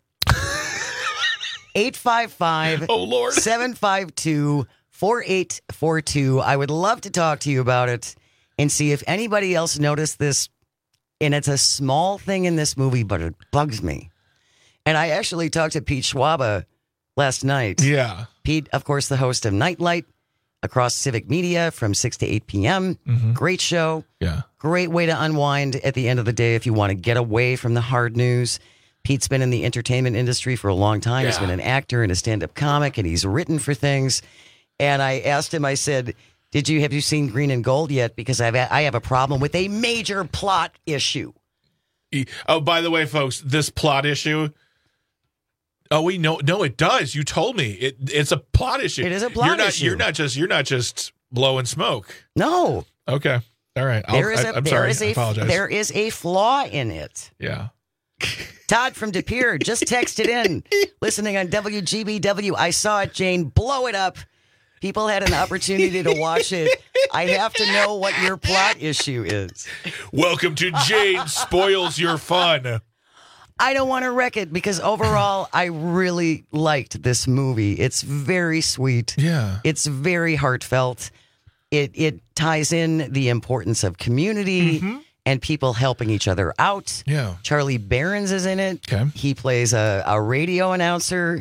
eight five five, oh Lord, seven five two, four eight four two. I would love to talk to you about it and see if anybody else noticed this. And it's a small thing in this movie, but it bugs me. And I actually talked to Pete Schwaba last night. Yeah. Pete, of course, the host of Nightlight across Civic Media from six to eight p.m. Mm-hmm. Great show. Yeah. Great way to unwind at the end of the day if you want to get away from the hard news. Pete's been in the entertainment industry for a long time. Yeah. He's been an actor and a stand-up comic, and he's written for things. And I asked him, I said, Did you have you seen Green and Gold yet? Because I've I have a problem with a major plot issue. Oh, by the way, folks, this plot issue. Oh, we know. No, it does. You told me it. It's a plot issue. It is a plot you're not, issue. You're not just. You're not just blowing smoke. No. Okay. All right. I'll, There is I, a I'm there sorry. is I a apologize. there is a flaw in it. Yeah. Todd from De Pere just texted in, listening on W G B W. I saw it, Jane. Blow it up. People had an opportunity to watch it. I have to know what your plot issue is. Welcome to Jane Spoils Your Fun. I don't want to wreck it because overall, I really liked this movie. It's very sweet. Yeah. It's very heartfelt. It it ties in the importance of community Mm-hmm. and people helping each other out. Yeah. Charlie Barons is in it. Okay. He plays a, a radio announcer.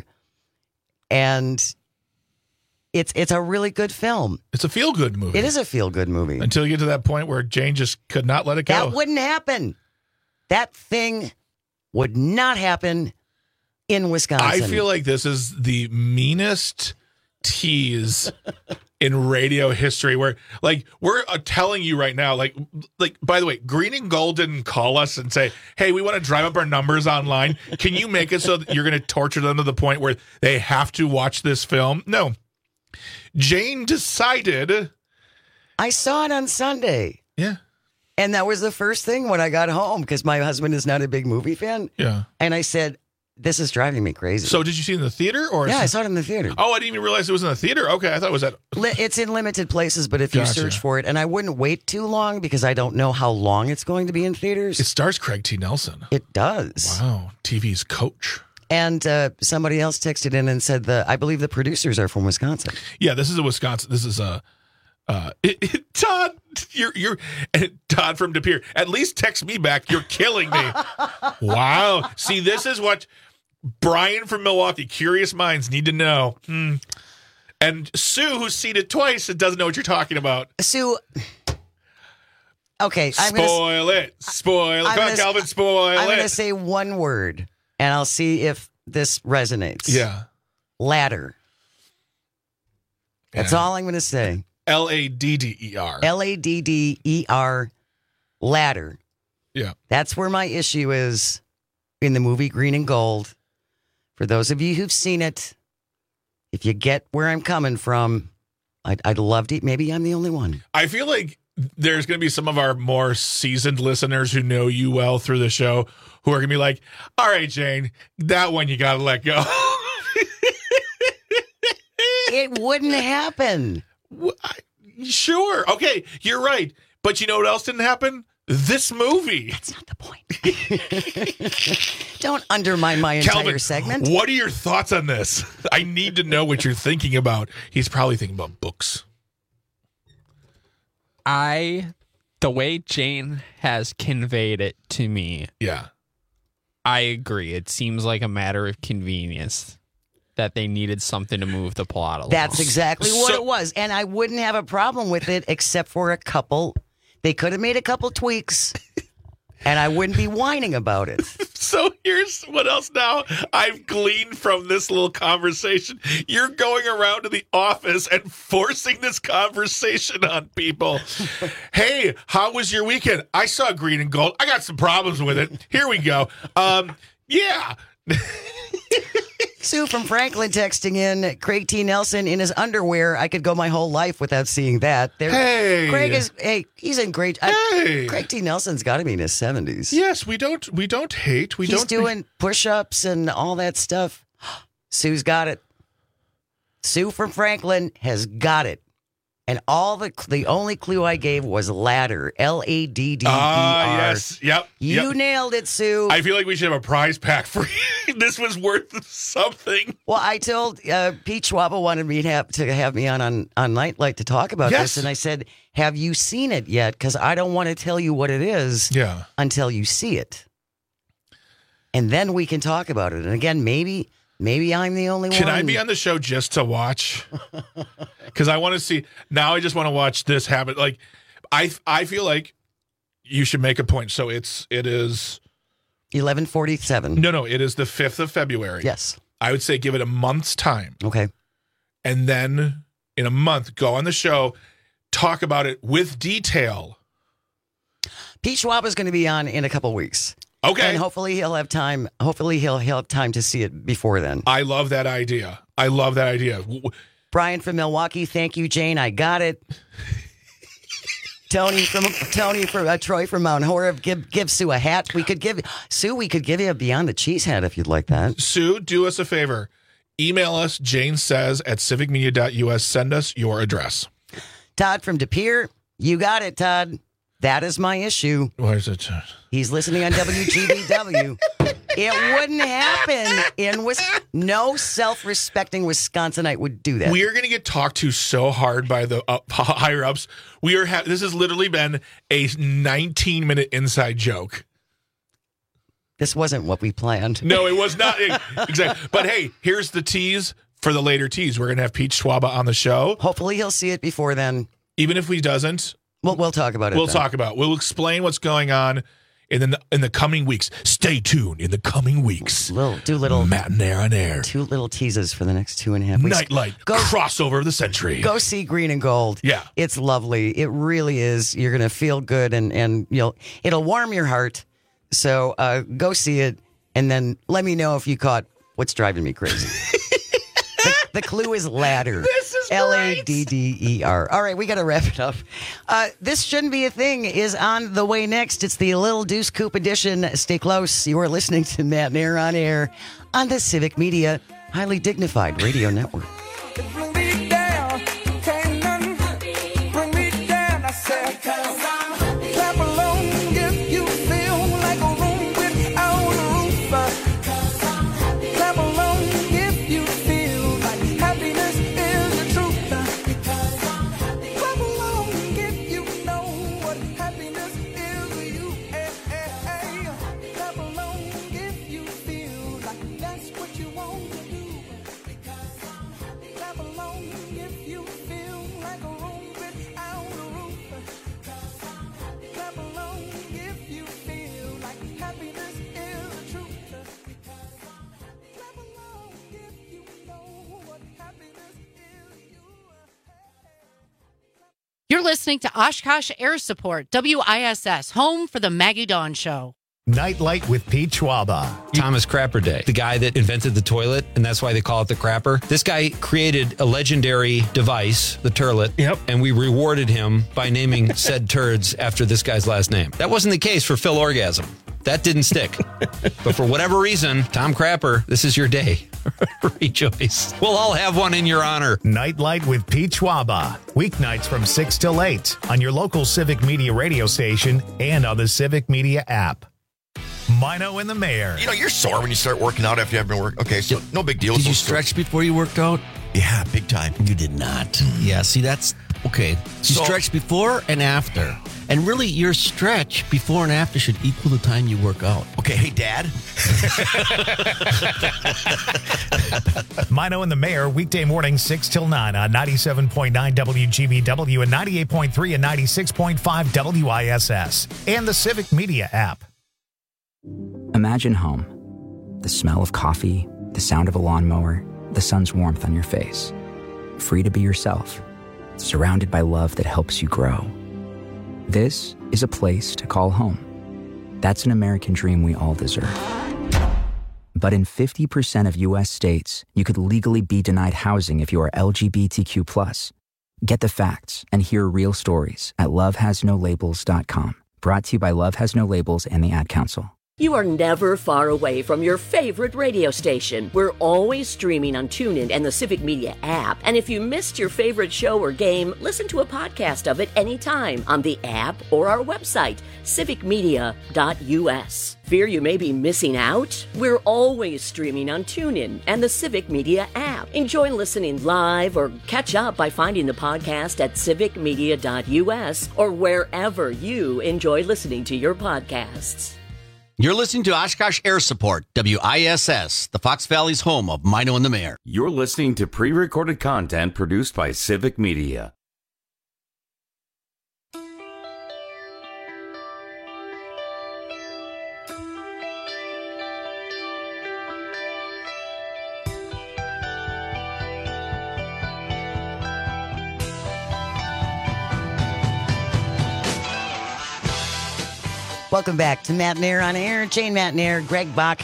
And it's it's a really good film. It's a feel-good movie. It is a feel-good movie. Until you get to that point where Jane just could not let it go. That wouldn't happen. That thing would not happen in Wisconsin. I feel like this is the meanest tease in radio history where, like, we're uh, telling you right now, like, like, by the way, Green and Gold didn't call us and say, hey, we want to drive up our numbers online. Can you make it so that you're going to torture them to the point where they have to watch this film? No. Jane decided. I saw it on Sunday. Yeah. And that was the first thing when I got home because my husband is not a big movie fan. Yeah. And I said, this is driving me crazy. So did you see it in the theater? Or Yeah, I saw it in the theater. Oh, I didn't even realize it was in the theater. Okay, I thought it was at. Li- It's in limited places, but if you Gotcha. search for it, and I wouldn't wait too long because I don't know how long it's going to be in theaters. It stars Craig T. Nelson. It does. Wow, T V's coach. And uh, somebody else texted in and said, the I believe the producers are from Wisconsin. Yeah, this is a Wisconsin. This is a uh, it, it, Todd. You're you're Todd from De Pere. At least text me back. You're killing me. Wow. See, this is what Brian from Milwaukee. Curious minds need to know. Hmm. And Sue, who's seen it twice, and doesn't know what you're talking about. Sue. Okay, I'm gonna, Spoil it. Spoil it. I'm Come on, gonna- Calvin. Spoil I'm going to it. say one word, and I'll see if this resonates. Yeah. Ladder. That's Yeah. all I'm going to say. L A D D E R. L A D D E R, ladder. Yeah. That's where my issue is in the movie Green and Gold. For those of you who've seen it, if you get where I'm coming from, I'd, I'd love to. Maybe I'm the only one. I feel like there's going to be some of our more seasoned listeners who know you well through the show who are going to be like, all right, Jane, that one you got to let go. It wouldn't happen. Sure. Okay, you're right. But you know what else didn't happen? This movie. That's not the point. Don't undermine my entire Calvin, segment. What are your thoughts on this? I need to know what you're thinking about. He's probably thinking about books. I, the way Jane has conveyed it to me, yeah, I agree. It seems like a matter of convenience that they needed something to move the plot along. That's exactly what So- it was. And I wouldn't have a problem with it except for a couple. They could have made a couple tweaks and I wouldn't be whining about it. So here's what else now I've gleaned from this little conversation. You're going around to the office and forcing this conversation on people. Hey, how was your weekend? I saw Green and Gold. I got some problems with it. Here we go. Um, yeah. Sue from Franklin texting in, Craig T. Nelson in his underwear. I could go my whole life without seeing that. There, Hey. Craig is, hey, he's in great. Hey. I, Craig T. Nelson's got to be in his seventies. Yes, we don't we don't hate. We He's don't doing push-ups and all that stuff. Sue's got it. Sue from Franklin has got it. And all the the only clue I gave was ladder. L A D D E R. Ah, yes. Yep. You yep. nailed it, Sue. I feel like we should have a prize pack for you. This was worth something. Well, I told uh, Pete Schwaba wanted me to have, to have me on, on on Nightlight to talk about Yes. this, and I said, "Have you seen it yet? Because I don't want to tell you what it is Yeah. until you see it, and then we can talk about it." And again, maybe maybe I'm the only Can one. I be on the show just to watch? Because I want to see. Now I just want to watch this happen. Like, I I feel like you should make a point. So it's it is eleven forty-seven. No, no, it is the fifth of February. Yes. I would say give it a month's time. Okay. And then in a month, go on the show, talk about it with detail. Pete Schwab is going to be on in a couple weeks. Okay. And hopefully he'll have time. Hopefully he'll he'll have time to see it before then. I love that idea. I love that idea. W- Brian from Milwaukee, thank you, Jane. I got it. Tony from Tony from uh, Troy from Mount Horeb, give give Sue a hat. We could give Sue. We could give you a Beyond the Cheese hat if you'd like that. Sue, do us a favor. Email us, Jane says at civic media dot u s. Send us your address. Todd from De Pere, you got it, Todd. That is my issue. Why is it? He's listening on W G B W. It wouldn't happen in Wis. No self-respecting Wisconsinite would do that. We are going to get talked to so hard by the up, higher ups. We are. Ha- this has literally been a nineteen minute inside joke. This wasn't what we planned. No, it was not exactly. But hey, here's the tease for the later tease. We're going to have Pete Schwaba on the show. Hopefully, he'll see it before then. Even if he doesn't, we'll we'll talk about it. We'll then. talk about. It. We'll explain what's going on in the in the coming weeks. Stay tuned in the coming weeks. Little do little matinee on air. Two little teases for the next two and a half weeks. Nightlight Go, crossover of the century. Go see Green and Gold. Yeah, it's lovely. It really is. You're gonna feel good, and and you'll it'll warm your heart. So uh, go see it, and then let me know if you caught what's driving me crazy. the, the clue is ladder. This is L A D D E R. All right, we got to wrap it up. Uh, this Shouldn't Be a Thing is on the way next. It's the Little Deuce Coupe edition. Stay close. You are listening to Matt Nair on air on the Civic Media Highly Dignified Radio Network. Bring me down, can't nothing bring me down. I said, clap along if you feel like a room without a roof. Clap along if you feel like happiness is the truth. Clap along if you know what happiness is to you. Hey, hey, hey. Clap along if you feel like that's what you want to do. Clap along if you feel like a room without a roof. Clap along if you feel like happiness is the truth. Clap along if you know what happiness is. You're listening to Oshkosh Air Support, W I S S, home for the Maggie Dawn Show. Nightlight with Pete Schwaba. Thomas Crapper Day, the guy that invented the toilet, and that's why they call it the crapper. This guy created a legendary device, the turlet, yep. and we rewarded him by naming said turds after this guy's last name. That wasn't the case for Phil Orgasm. That didn't stick. But for whatever reason, Tom Crapper, this is your day. Rejoice. We'll all have one in your honor. Nightlight with Pete Schwaba. Weeknights from six till eight on your local Civic Media radio station and on the Civic Media app. Mino and the Mayor. You know, you're sore when you start working out after you have been working. Okay, so no big deal. Did so you stretch before you worked out? Yeah, big time. You did not. Yeah, see, that's okay. You So- stretch before and after. And really, your stretch before and after should equal the time you work out. Okay, hey, Dad. Mino and the Mayor, weekday morning, six till nine on ninety-seven point nine W G B W and ninety-eight point three and ninety-six point five W I S S and the Civic Media app. Imagine home. The smell of coffee, the sound of a lawnmower, the sun's warmth on your face. Free to be yourself, surrounded by love that helps you grow. This is a place to call home. That's an American dream we all deserve. But in fifty percent of U S states, you could legally be denied housing if you are L G B T Q plus. Get the facts and hear real stories at love has no labels dot com. Brought to you by Love Has No Labels and the Ad Council. You are never far away from your favorite radio station. We're always streaming on TuneIn and the Civic Media app. And if you missed your favorite show or game, listen to a podcast of it anytime on the app or our website, civic media dot U S. Fear you may be missing out? We're always streaming on TuneIn and the Civic Media app. Enjoy listening live or catch up by finding the podcast at civic media dot U S or wherever you enjoy listening to your podcasts. You're listening to Oshkosh Air Support, W I S S, the Fox Valley's home of Mino and the Mayor. You're listening to pre-recorded content produced by Civic Media. Welcome back to Matt Nair on Air. Jane Matt Nair, Greg Bach,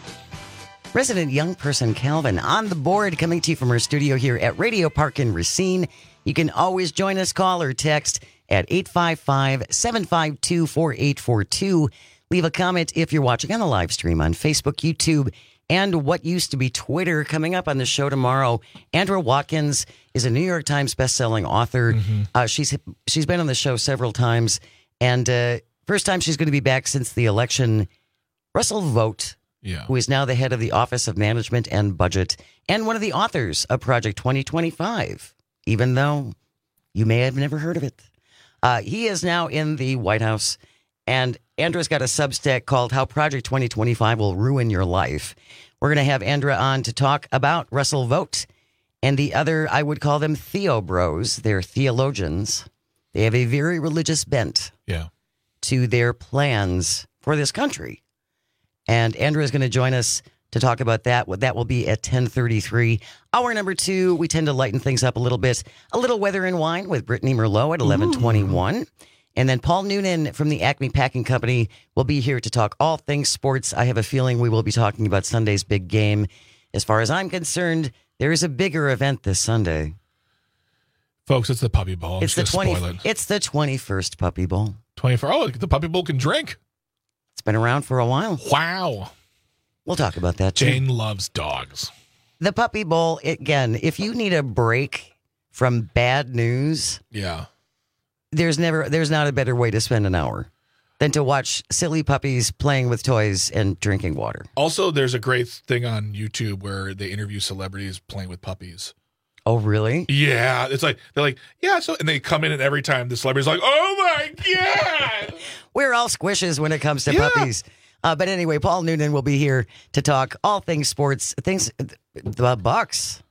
resident young person Calvin on the board, coming to you from our studio here at Radio Park in Racine. You can always join us, call or text at eight five five, seven five two, four eight four two. Leave a comment if you're watching on the live stream on Facebook, YouTube, and what used to be Twitter. Coming up on the show tomorrow, Andra Watkins is a New York Times bestselling author. Mm-hmm. Uh, she's she's been on the show several times, and uh, first time she's going to be back since the election. Russell Vogt, yeah. who is now the head of the Office of Management and Budget and one of the authors of Project twenty twenty-five, even though you may have never heard of it. Uh, he is now in the White House, and Andra's got a Substack called How Project twenty twenty-five Will Ruin Your Life. We're going to have Andra on to talk about Russell Vogt and the other, I would call them Theo Bros. They're theologians. They have a very religious bent. Yeah. To their plans for this country. And Andra is going to join us to talk about that. That will be at ten thirty-three. Hour number two, we tend to lighten things up a little bit. A little weather and wine with Brittany Merlot at eleven twenty-one. And then Paul Noonan from the Acme Packing Company will be here to talk all things sports. I have a feeling we will be talking about Sunday's big game. As far as I'm concerned, there is a bigger event this Sunday. Folks, it's the Puppy Bowl. It's the twenty. It. It's the twenty-first Puppy Bowl. twenty-four. Oh, the Puppy Bowl can drink. It's been around for a while. Wow. We'll talk about that too. Jane loves dogs. The Puppy Bowl, again, if you need a break from bad news, yeah, there's never, there's not a better way to spend an hour than to watch silly puppies playing with toys and drinking water. Also, there's a great thing on YouTube where they interview celebrities playing with puppies. Oh, really? Yeah. It's like, they're like, yeah. So, and they come in and every time the celebrity's like, oh my God. We're all squishes when it comes to yeah. puppies. Uh, but anyway, Paul Noonan will be here to talk all things sports, things, the Bucks.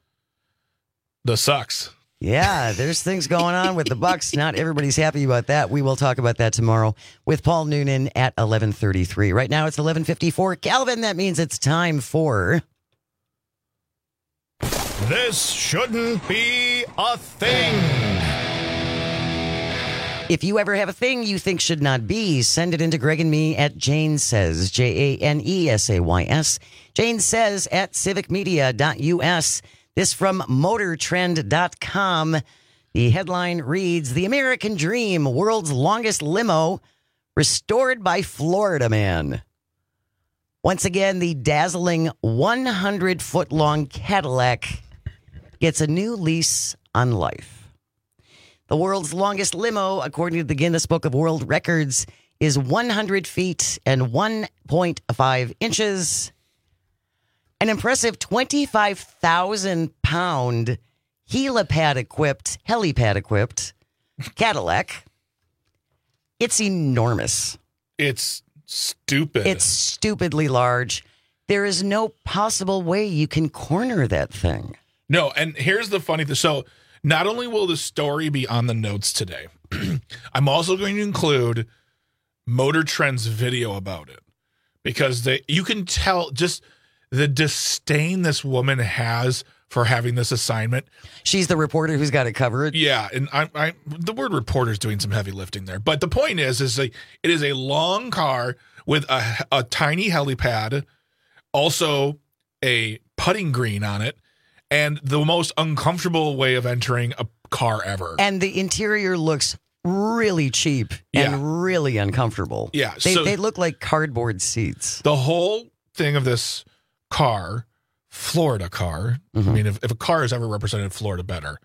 The sucks. Yeah, there's things going on with the Bucks. Not everybody's happy about that. We will talk about that tomorrow with Paul Noonan at eleven thirty-three. Right now it's eleven fifty-four. Calvin, that means it's time for... This shouldn't be a thing. If you ever have a thing you think should not be, send it into Greg and me at Jane Says, J A N E S A Y S. Jane Says at civic media dot U S. This from motor trend dot com. The headline reads, The American Dream, World's Longest Limo, Restored by Florida Man. Once again, the dazzling one hundred foot long Cadillac gets a new lease on life. The world's longest limo, according to the Guinness Book of World Records, is one hundred feet and one point five inches. An impressive twenty-five thousand pound helipad-equipped, helipad-equipped Cadillac. It's enormous. It's stupid. It's stupidly large. There is no possible way you can corner that thing. No, and here's the funny thing. So not only will the story be on the notes today, I'm also going to include Motor Trend's video about it, because they, you can tell just the disdain this woman has for having this assignment. She's the reporter who's got to cover it. Yeah, and I, I, the word reporter is doing some heavy lifting there. But the point is, is like, it is a long car with a, a tiny helipad, also a putting green on it, and the most uncomfortable way of entering a car ever. And the interior looks really cheap Yeah. and really uncomfortable. Yeah, They, so- they look like cardboard seats. The whole thing of this car, Florida car, Mm-hmm. I mean, if, if a car is ever represented Florida better,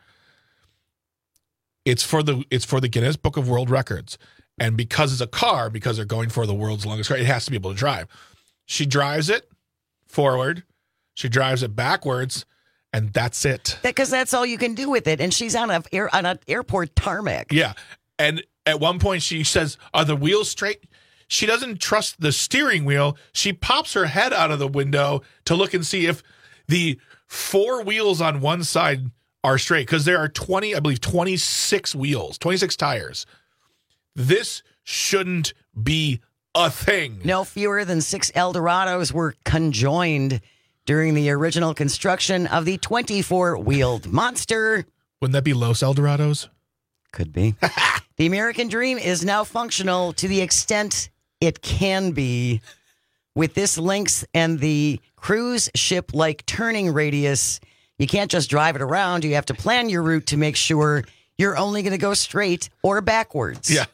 it's for the it's for the Guinness Book of World Records. And because it's a car, because they're going for the world's longest car, it has to be able to drive. She drives it forward, she drives it backwards, and that's it. Because that's all you can do with it. And she's on a air on an airport tarmac. Yeah. And at one point she says, are the wheels straight? She doesn't trust the steering wheel. She pops her head out of the window to look and see if the four wheels on one side are straight. Because there are twenty, I believe, twenty-six wheels, twenty-six tires. This shouldn't be a thing. No fewer than six Eldorados were conjoined during the original construction of the twenty-four wheeled monster. Wouldn't that be Los Eldorados? Could be. The American Dream is now functional to the extent it can be. With this length and the cruise ship-like turning radius, you can't just drive it around. You have to plan your route to make sure you're only going to go straight or backwards. Yeah.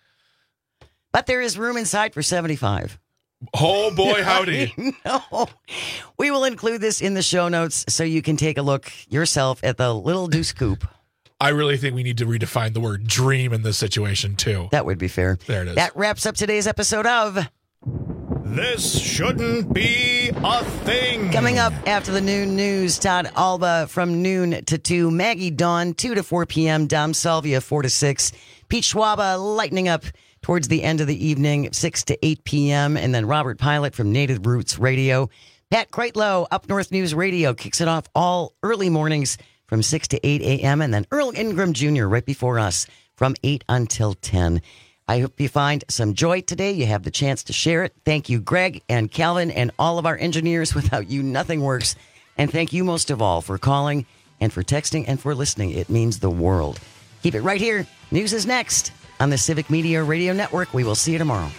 But there is room inside for seventy-five. Oh, boy, howdy. No. We will include this in the show notes so you can take a look yourself at the Little Deuce Coupe. I really think we need to redefine the word dream in this situation, too. That would be fair. There it is. That wraps up today's episode of This Shouldn't Be a Thing. Coming up after the noon news, Todd Alba from noon to two, Maggie Dawn, two to four p.m., Dom Salvia, four to six, Pete Schwaba lightening up towards the end of the evening, six to eight p.m., and then Robert Pilot from Native Roots Radio. Pat Kreitlow, Up North News Radio, kicks it off all early mornings from six to eight a.m., and then Earl Ingram Junior right before us from eight until ten. I hope you find some joy today. You have the chance to share it. Thank you, Greg and Calvin and all of our engineers. Without you, nothing works. And thank you most of all for calling and for texting and for listening. It means the world. Keep it right here. News is next on the Civic Media Radio Network. We will see you tomorrow.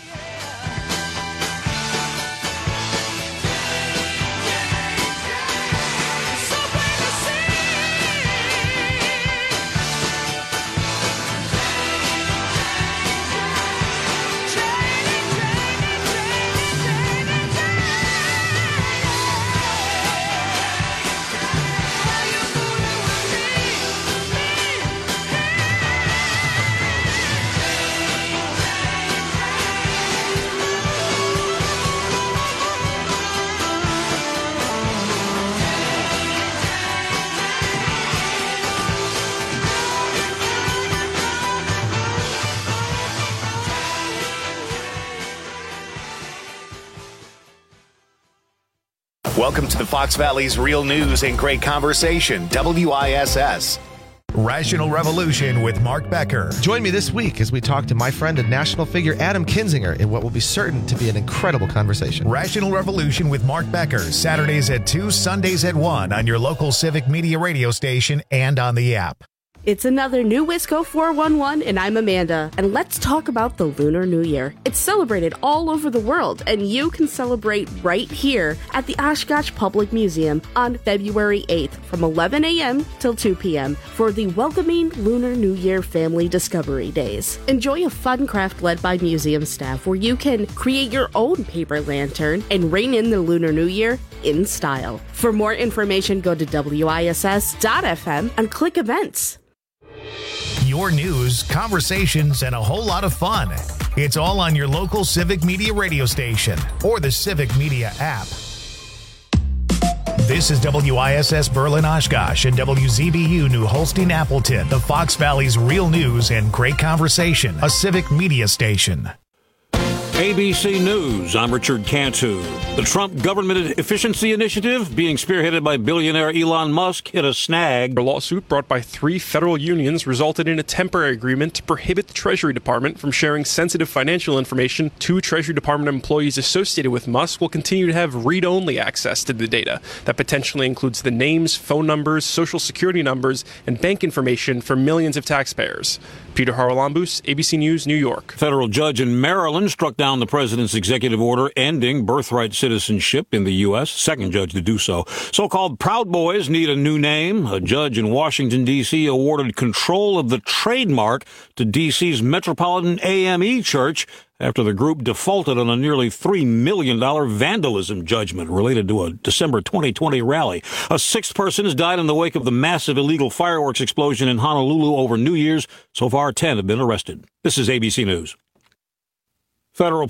Welcome to the Fox Valley's Real News and Great Conversation, W I S S. Rational Revolution with Mark Becker. Join me this week as we talk to my friend and national figure Adam Kinzinger in what will be certain to be an incredible conversation. Rational Revolution with Mark Becker, Saturdays at two, Sundays at one on your local Civic Media radio station and on the app. It's another new Wisco four one one, and I'm Amanda. And let's talk about the Lunar New Year. It's celebrated all over the world, and you can celebrate right here at the Oshkosh Public Museum on February eighth from eleven a.m. till two p.m. for the Welcoming Lunar New Year Family Discovery Days. Enjoy a fun craft led by museum staff where you can create your own paper lantern and rein in the Lunar New Year in style. For more information, go to W I S S dot F M and click events. Your news, conversations, and a whole lot of fun. It's all on your local Civic Media radio station or the Civic Media app. This is W I S S Berlin Oshkosh and W Z B U New Holstein Appleton, the Fox Valley's real news and great conversation, a Civic Media station. A B C News, I'm Richard Cantu. The Trump government efficiency initiative, being spearheaded by billionaire Elon Musk, hit a snag. A lawsuit brought by three federal unions resulted in a temporary agreement to prohibit the Treasury Department from sharing sensitive financial information. Two Treasury Department employees associated with Musk will continue to have read-only access to the data. That potentially includes the names, phone numbers, social security numbers, and bank information for millions of taxpayers. Peter Haralambous, A B C News, New York. Federal judge in Maryland struck down the president's executive order ending birthright citizenship in the U S, second judge to do so. So-called Proud Boys need a new name. A judge in Washington, D C awarded control of the trademark to D C's Metropolitan A M E Church after the group defaulted on a nearly three million dollars vandalism judgment related to a December twenty twenty rally. A sixth person has died in the wake of the massive illegal fireworks explosion in Honolulu over New Year's. So far, ten have been arrested. This is A B C News. Federal